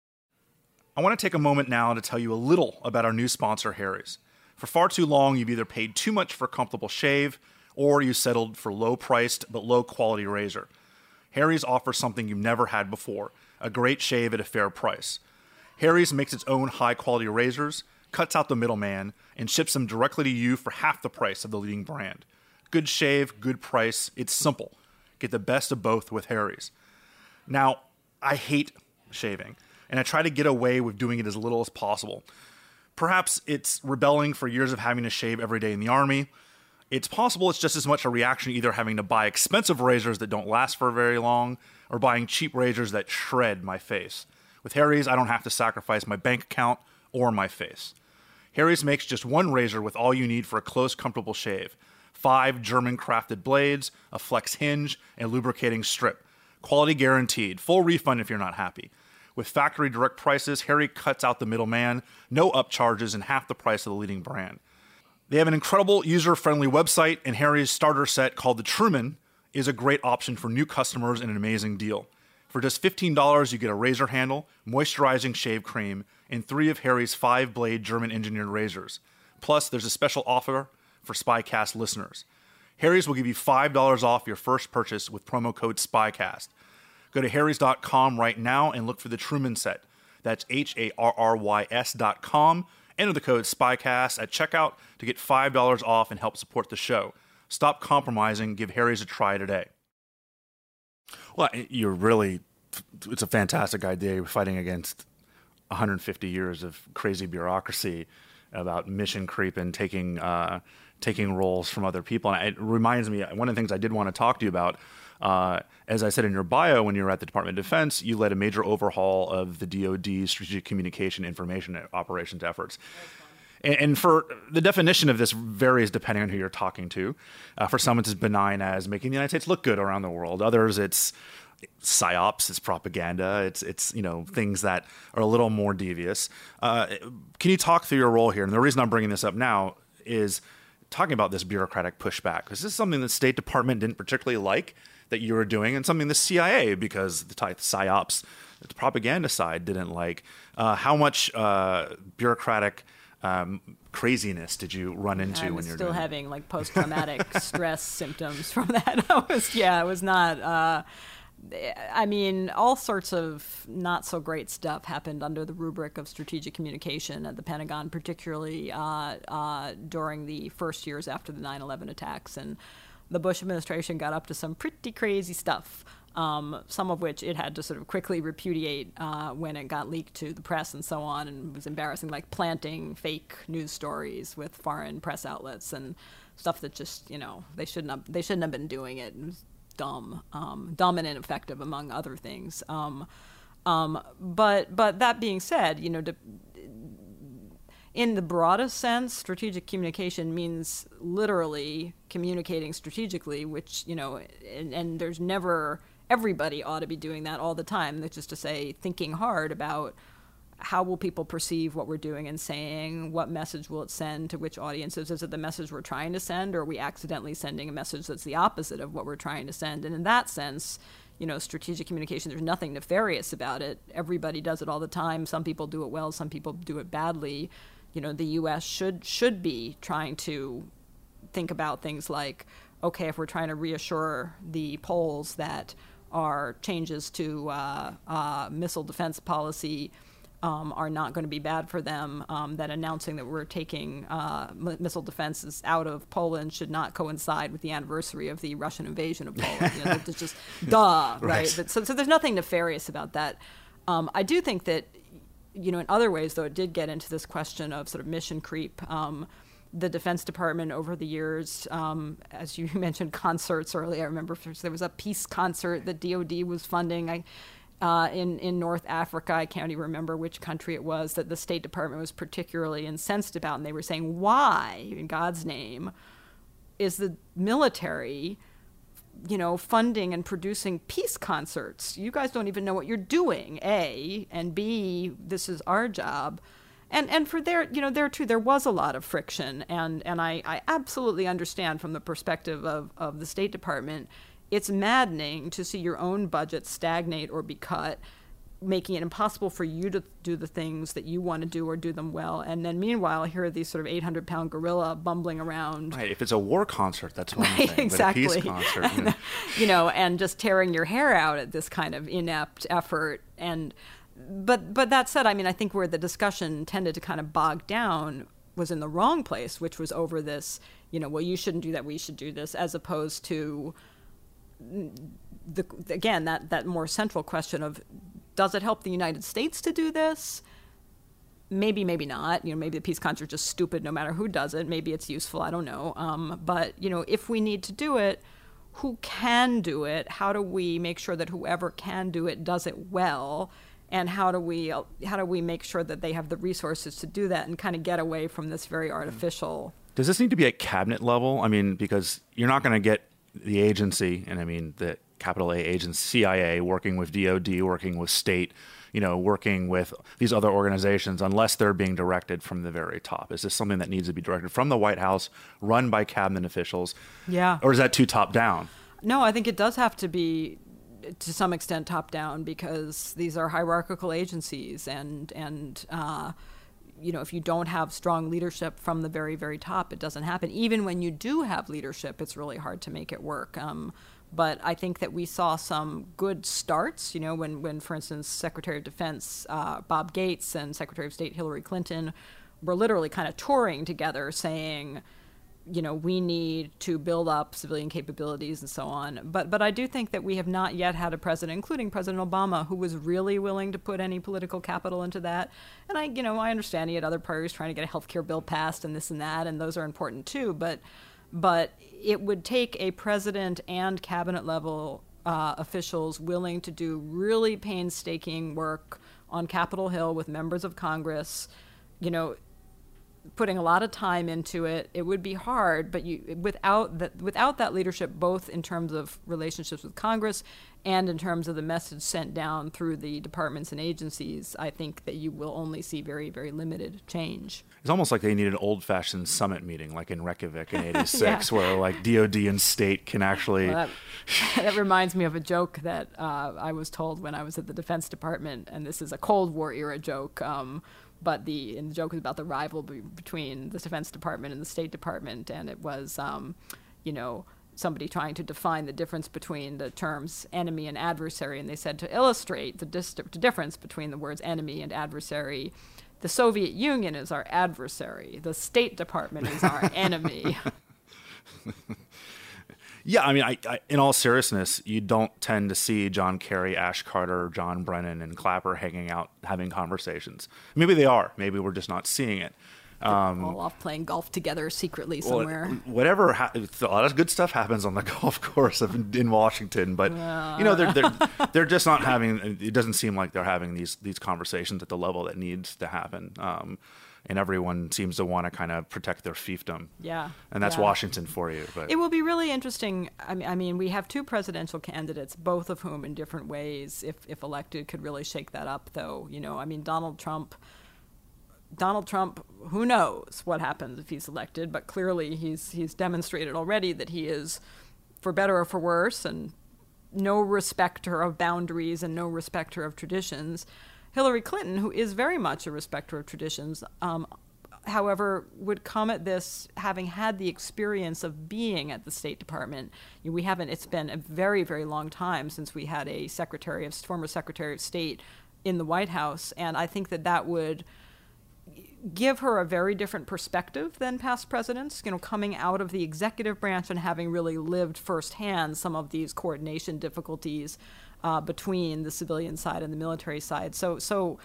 [SPEAKER 3] I want to take a moment now to tell you a little about our new sponsor, Harry's. For far too long, you've either paid too much for a comfortable shave or you settled for low-priced but low-quality razor. Harry's offers something you've never had before, a great shave at a fair price. Harry's makes its own high-quality razors, cuts out the middleman, and ships them directly to you for half the price of the leading brand. Good shave, good price. It's simple. Get the best of both with Harry's. Now, I hate shaving, and I try to get away with doing it as little as possible. Perhaps it's rebelling for years of having to shave every day in the Army. It's possible it's just as much a reaction to either having to buy expensive razors that don't last for very long or buying cheap razors that shred my face. With Harry's, I don't have to sacrifice my bank account or my face. Harry's makes just one razor with all you need for a close, comfortable shave. Five German-crafted blades, a flex hinge, and lubricating strip. Quality guaranteed. Full refund if you're not happy. With factory direct prices, Harry cuts out the middleman, no upcharges, and half the price of the leading brand. They have an incredible user-friendly website, and Harry's starter set called the Truman is a great option for new customers and an amazing deal. For just fifteen dollars, you get a razor handle, moisturizing shave cream, and three of Harry's five-blade German-engineered razors. Plus, there's a special offer for SpyCast listeners. Harry's will give you five dollars off your first purchase with promo code SpyCast. Go to harrys dot com right now and look for the Truman set. That's H A R R Y S dot com. Enter the code SpyCast at checkout to get five dollars off and help support the show. Stop compromising. Give Harry's a try today. Well, you're really, it's a fantastic idea. You're fighting against one hundred fifty years of crazy bureaucracy about mission creep and taking uh, taking roles from other people. And it reminds me, one of the things I did want to talk to you about, uh, as I said in your bio, when you were at the Department of Defense, you led a major overhaul of the D O D's strategic communication information operations efforts. And, and for the definition of this varies depending on who you're talking to. Uh, for some, it's as benign as making the United States look good around the world. Others, it's psyops, it's propaganda, it's it's you know things that are a little more devious. Uh, can you talk through your role here? And the reason I'm bringing this up now is talking about this bureaucratic pushback, because this is something the State Department didn't particularly like that you were doing, and something the C I A, because the type psyops, the propaganda side, didn't like. Uh, how much uh, bureaucratic um, craziness did you run into
[SPEAKER 4] I
[SPEAKER 3] when
[SPEAKER 4] was
[SPEAKER 3] you're
[SPEAKER 4] still
[SPEAKER 3] doing
[SPEAKER 4] having like post-traumatic stress symptoms from that. I was, yeah, it was not. Uh, I mean, all sorts of not so great stuff happened under the rubric of strategic communication at the Pentagon, particularly uh, uh, during the first years after the nine eleven attacks. And the Bush administration got up to some pretty crazy stuff, um, some of which it had to sort of quickly repudiate uh, when it got leaked to the press and so on, and was embarrassing, like planting fake news stories with foreign press outlets and stuff that just, you know, they shouldn't have, they shouldn't have been doing it. It was dumb, um, dumb and ineffective, among other things. Um, um, but but that being said, you know, to, in the broadest sense, strategic communication means literally communicating strategically, which, you know, and, and there's never everybody ought to be doing that all the time. That's just to say, thinking hard about how will people perceive what we're doing and saying, what message will it send to which audiences? Is it the message we're trying to send, or are we accidentally sending a message that's the opposite of what we're trying to send? And in that sense, you know, strategic communication, there's nothing nefarious about it. Everybody does it all the time. Some people do it well, some people do it badly. You know, the U S should should be trying to think about things like, okay, if we're trying to reassure the Poles that our changes to uh, uh, missile defense policy Um, are not going to be bad for them, um, that announcing that we're taking uh, m- missile defenses out of Poland should not coincide with the anniversary of the Russian invasion of Poland. You know, it's just, duh, right? right? But, so, so there's nothing nefarious about that. Um, I do think that, you know, in other ways, though, it did get into this question of sort of mission creep. Um, the Defense Department over the years, um, as you mentioned, concerts earlier. I remember there was a peace concert that D O D was funding. I Uh, in, in North Africa, I can't even remember which country it was, that the State Department was particularly incensed about. And they were saying, why, in God's name, is the military, you know, funding and producing peace concerts? You guys don't even know what you're doing, A, and B, this is our job. And and for there, you know, there too, there was a lot of friction. And, and I, I absolutely understand from the perspective of, of the State Department, it's maddening to see your own budget stagnate or be cut, making it impossible for you to do the things that you want to do or do them well. And then meanwhile, here are these sort of eight hundred pound gorilla bumbling around.
[SPEAKER 3] Right. If it's a war concert, that's one
[SPEAKER 4] right,
[SPEAKER 3] thing.
[SPEAKER 4] Exactly.
[SPEAKER 3] But a peace concert, you know.
[SPEAKER 4] you know, and just tearing your hair out at this kind of inept effort. And but but that said, I mean, I think where the discussion tended to kind of bog down was in the wrong place, which was over this, you know, well, you shouldn't do that, we should do this, as opposed to The, again, that, that more central question of, does it help the United States to do this? Maybe, maybe not. You know, maybe the peace concert is just stupid no matter who does it. Maybe it's useful. I don't know. Um, but, you know, if we need to do it, who can do it? How do we make sure that whoever can do it does it well? And how do we how do we make sure that they have the resources to do that and kind of get away from this very artificial?
[SPEAKER 3] Does this need to be at cabinet level? I mean, because you're not going to get the agency, and I mean the capital A agency, C I A, working with D O D, working with state, you know, working with these other organizations, unless they're being directed from the very top. Is this something that needs to be directed from the White House, run by cabinet officials?
[SPEAKER 4] Yeah.
[SPEAKER 3] Or is that too top down?
[SPEAKER 4] No, I think it does have to be, to some extent, top down, because these are hierarchical agencies, and and uh, you know, if you don't have strong leadership from the very, very top, it doesn't happen. Even when you do have leadership, it's really hard to make it work. Um, but I think that we saw some good starts, you know, when, when for instance, Secretary of Defense uh, Bob Gates and Secretary of State Hillary Clinton were literally kind of touring together saying, you know, we need to build up civilian capabilities and so on. But but I do think that we have not yet had a president, including President Obama, who was really willing to put any political capital into that. And I, you know, I understand he had other priorities, trying to get a health care bill passed and this and that, and those are important too. But but it would take a president and cabinet level uh, officials willing to do really painstaking work on Capitol Hill with members of Congress, you know, putting a lot of time into it. It would be hard, but you without that without that leadership, both in terms of relationships with Congress and in terms of the message sent down through the departments and agencies, I think that you will only see very, very limited change.
[SPEAKER 3] It's almost like they need an old-fashioned summit meeting, like in Reykjavik in eighty-six,
[SPEAKER 4] yeah.
[SPEAKER 3] where like D O D and state can actually...
[SPEAKER 4] Well, that, that reminds me of a joke that uh, I was told when I was at the Defense Department, and this is a Cold War era joke, um, but the, and the joke is about the rivalry between the Defense Department and the State Department, and it was, um, you know, somebody trying to define the difference between the terms enemy and adversary, and they said to illustrate the, dis- the difference between the words enemy and adversary, the Soviet Union is our adversary, the State Department is our enemy.
[SPEAKER 3] Yeah, I mean, I, I, in all seriousness, you don't tend to see John Kerry, Ash Carter, John Brennan, and Clapper hanging out, having conversations. Maybe they are. Maybe we're just not seeing it.
[SPEAKER 4] Um, all off playing golf together secretly somewhere.
[SPEAKER 3] Well, whatever, ha- a lot of good stuff happens on the golf course of, in Washington, but uh, you know they're they're they're just not having. It doesn't seem like they're having these these conversations at the level that needs to happen. Um, and everyone seems to want to kind of protect their fiefdom.
[SPEAKER 4] Yeah.
[SPEAKER 3] And that's
[SPEAKER 4] yeah.
[SPEAKER 3] Washington for you. But
[SPEAKER 4] it will be really interesting. I mean, I mean, we have two presidential candidates, both of whom in different ways, if, if elected, could really shake that up, though. You know, I mean, Donald Trump, Donald Trump, who knows what happens if he's elected, but clearly he's he's demonstrated already that he is, for better or for worse, and no respecter of boundaries and no respecter of traditions. Hillary Clinton, who is very much a respecter of traditions, um, however, would come at this having had the experience of being at the State Department. We haven't, it's been a very, very long time since we had a secretary of, former Secretary of State in the White House, and I think that that would give her a very different perspective than past presidents, you know, coming out of the executive branch and having really lived firsthand some of these coordination difficulties uh, between the civilian side and the military side. So, so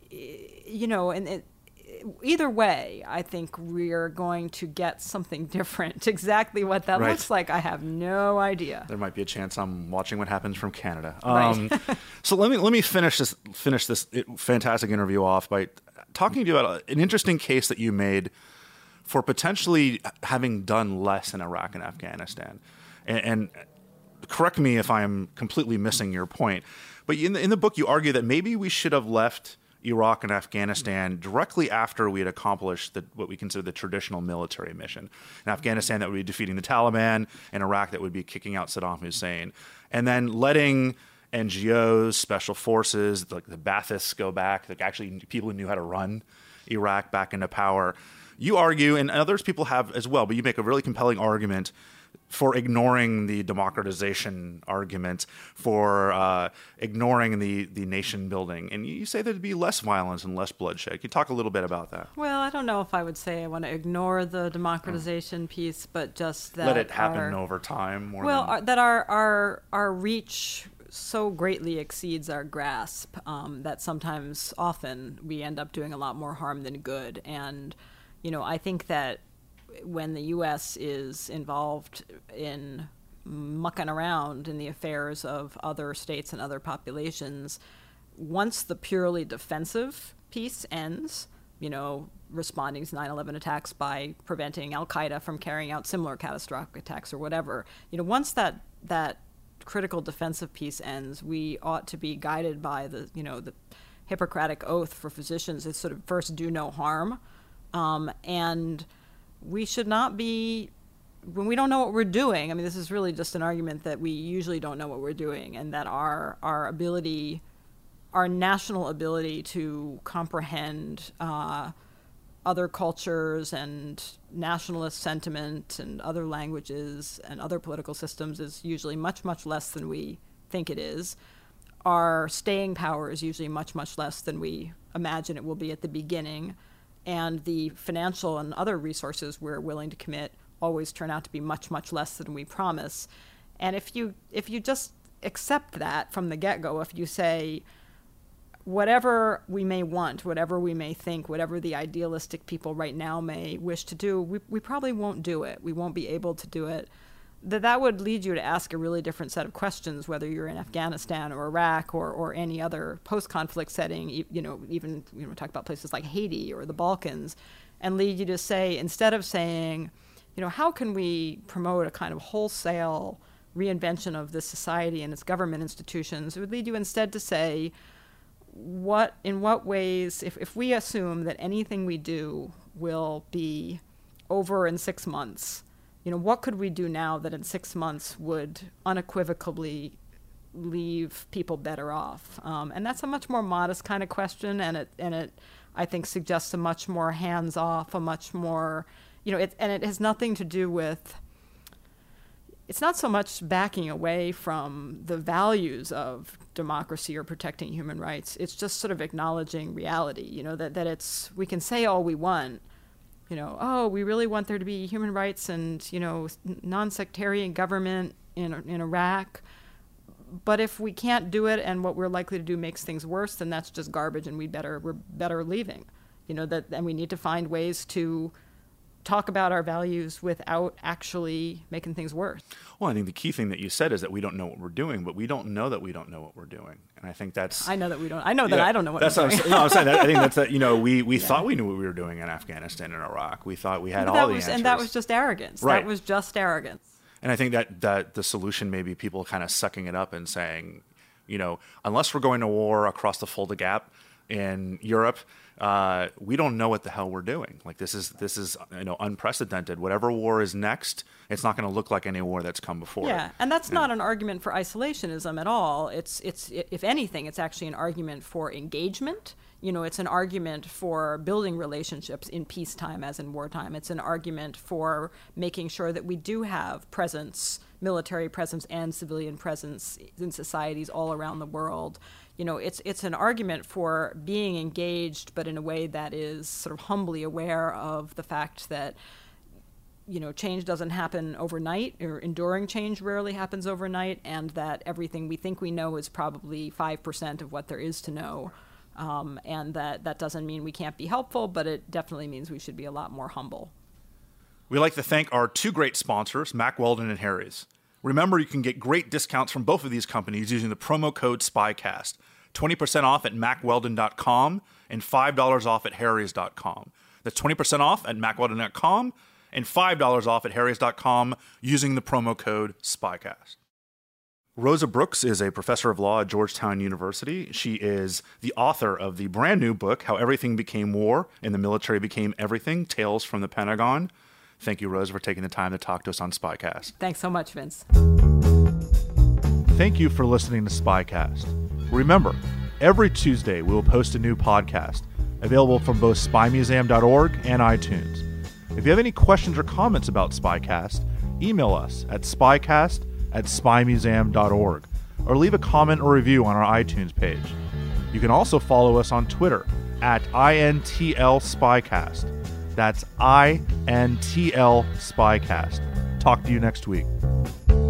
[SPEAKER 4] you know, and it, either way, I think we're going to get something different. Exactly what that
[SPEAKER 3] right.
[SPEAKER 4] looks like, I have no idea.
[SPEAKER 3] There might be a chance I'm watching what happens from Canada.
[SPEAKER 4] Right.
[SPEAKER 3] Um, so let me let me finish this finish this fantastic interview off by talking to you about an interesting case that you made for potentially having done less in Iraq and Afghanistan. And, and correct me if I'm completely missing your point, but in the, in the book you argue that maybe we should have left Iraq and Afghanistan directly after we had accomplished the, what we consider the traditional military mission. In Afghanistan, that would be defeating the Taliban. In Iraq, that would be kicking out Saddam Hussein. And then letting N G Os, special forces, like the Baathists go back, like actually people who knew how to run Iraq back into power. You argue, and others people have as well, but you make a really compelling argument for ignoring the democratization argument, for uh, ignoring the, the nation building. And you say there'd be less violence and less bloodshed. Can you talk a little bit about that?
[SPEAKER 4] Well, I don't know if I would say I want to ignore the democratization oh. piece, but just that
[SPEAKER 3] let it happen
[SPEAKER 4] our,
[SPEAKER 3] over time. More
[SPEAKER 4] well,
[SPEAKER 3] than...
[SPEAKER 4] our, that our, our, our reach so greatly exceeds our grasp um, that sometimes, often, we end up doing a lot more harm than good. And, you know, I think that when the U S is involved in mucking around in the affairs of other states and other populations, once the purely defensive piece ends, you know, responding to nine eleven attacks by preventing Al-Qaeda from carrying out similar catastrophic attacks or whatever, you know, once that that critical defensive piece ends, we ought to be guided by the, you know, the Hippocratic oath for physicians is sort of first do no harm. Um, and we should not be, when we don't know what we're doing, I mean, this is really just an argument that we usually don't know what we're doing, and that our, our ability, our national ability to comprehend uh, other cultures and nationalist sentiment and other languages and other political systems is usually much, much less than we think it is. Our staying power is usually much, much less than we imagine it will be at the beginning. And the financial and other resources we're willing to commit always turn out to be much, much less than we promise. And if you if you just accept that from the get-go, if you say, whatever we may want, whatever we may think, whatever the idealistic people right now may wish to do, we, we probably won't do it. We won't be able to do it. That that would lead you to ask a really different set of questions, whether you're in Afghanistan or Iraq or, or any other post-conflict setting, you, you know, even, you know, talk about places like Haiti or the Balkans, and lead you to say, instead of saying, you know, how can we promote a kind of wholesale reinvention of this society and its government institutions, it would lead you instead to say, what, in what ways, if, if we assume that anything we do will be over in six months, you know, what could we do now that in six months would unequivocally leave people better off? Um, and that's a much more modest kind of question, and it, and it, I think, suggests a much more hands-off, a much more, you know, it, and it has nothing to do with, it's not so much backing away from the values of democracy or protecting human rights. It's just sort of acknowledging reality, you know, that, that it's, we can say all we want, you know, oh, we really want there to be human rights and, you know, non-sectarian government in in Iraq. But if we can't do it and what we're likely to do makes things worse, then that's just garbage and we better, we're better leaving. You know, that, and we need to find ways to talk about our values without actually making things worse.
[SPEAKER 3] Well, I think the key thing that you said is that we don't know what we're doing, but we don't know that we don't know what we're doing. And I think that's...
[SPEAKER 4] I know that we don't. I know that
[SPEAKER 3] yeah,
[SPEAKER 4] I don't know what
[SPEAKER 3] that's
[SPEAKER 4] I'm
[SPEAKER 3] what
[SPEAKER 4] doing.
[SPEAKER 3] I'm, no, I'm saying that, I think that's that, you know, we, we yeah. thought we knew what we were doing in Afghanistan and Iraq. We thought we had
[SPEAKER 4] but
[SPEAKER 3] all
[SPEAKER 4] that
[SPEAKER 3] the
[SPEAKER 4] was,
[SPEAKER 3] answers.
[SPEAKER 4] And that was just arrogance.
[SPEAKER 3] Right.
[SPEAKER 4] That was just arrogance.
[SPEAKER 3] And I think that, that the solution may be people kind of sucking it up and saying, you know, unless we're going to war across the Fulda Gap in Europe, uh, we don't know what the hell we're doing. Like this is this is you know unprecedented. Whatever war is next, it's not going to look like any war that's come before.
[SPEAKER 4] Yeah,
[SPEAKER 3] it.
[SPEAKER 4] and that's
[SPEAKER 3] yeah.
[SPEAKER 4] not an argument for isolationism at all. It's it's if anything, it's actually an argument for engagement. You know, it's an argument for building relationships in peacetime as in wartime. It's an argument for making sure that we do have presence, military presence and civilian presence in societies all around the world. You know, it's it's an argument for being engaged, but in a way that is sort of humbly aware of the fact that, you know, change doesn't happen overnight, or enduring change rarely happens overnight, and that everything we think we know is probably five percent of what there is to know. Um, and that that doesn't mean we can't be helpful, but it definitely means we should be a lot more humble.
[SPEAKER 3] We'd like to thank our two great sponsors, Mack Weldon and Harry's. Remember, you can get great discounts from both of these companies using the promo code SPYcast. twenty percent off at mack weldon dot com and five dollars off at harrys dot com. That's twenty percent off at mack weldon dot com and five dollars off at harrys dot com using the promo code SPYcast. Rosa Brooks is a professor of law at Georgetown University. She is the author of the brand new book, How Everything Became War and the Military Became Everything, Tales from the Pentagon. Thank you, Rosa, for taking the time to talk to us on SPYcast.
[SPEAKER 4] Thanks so much, Vince.
[SPEAKER 5] Thank you for listening to SPYcast. Remember, every Tuesday we will post a new podcast, available from both spy museum dot org and iTunes. If you have any questions or comments about SPYcast, email us at spycast at spy museum dot org or leave a comment or review on our iTunes page. You can also follow us on Twitter at I N T L Spycast. That's I N T L Spycast. Talk to you next week.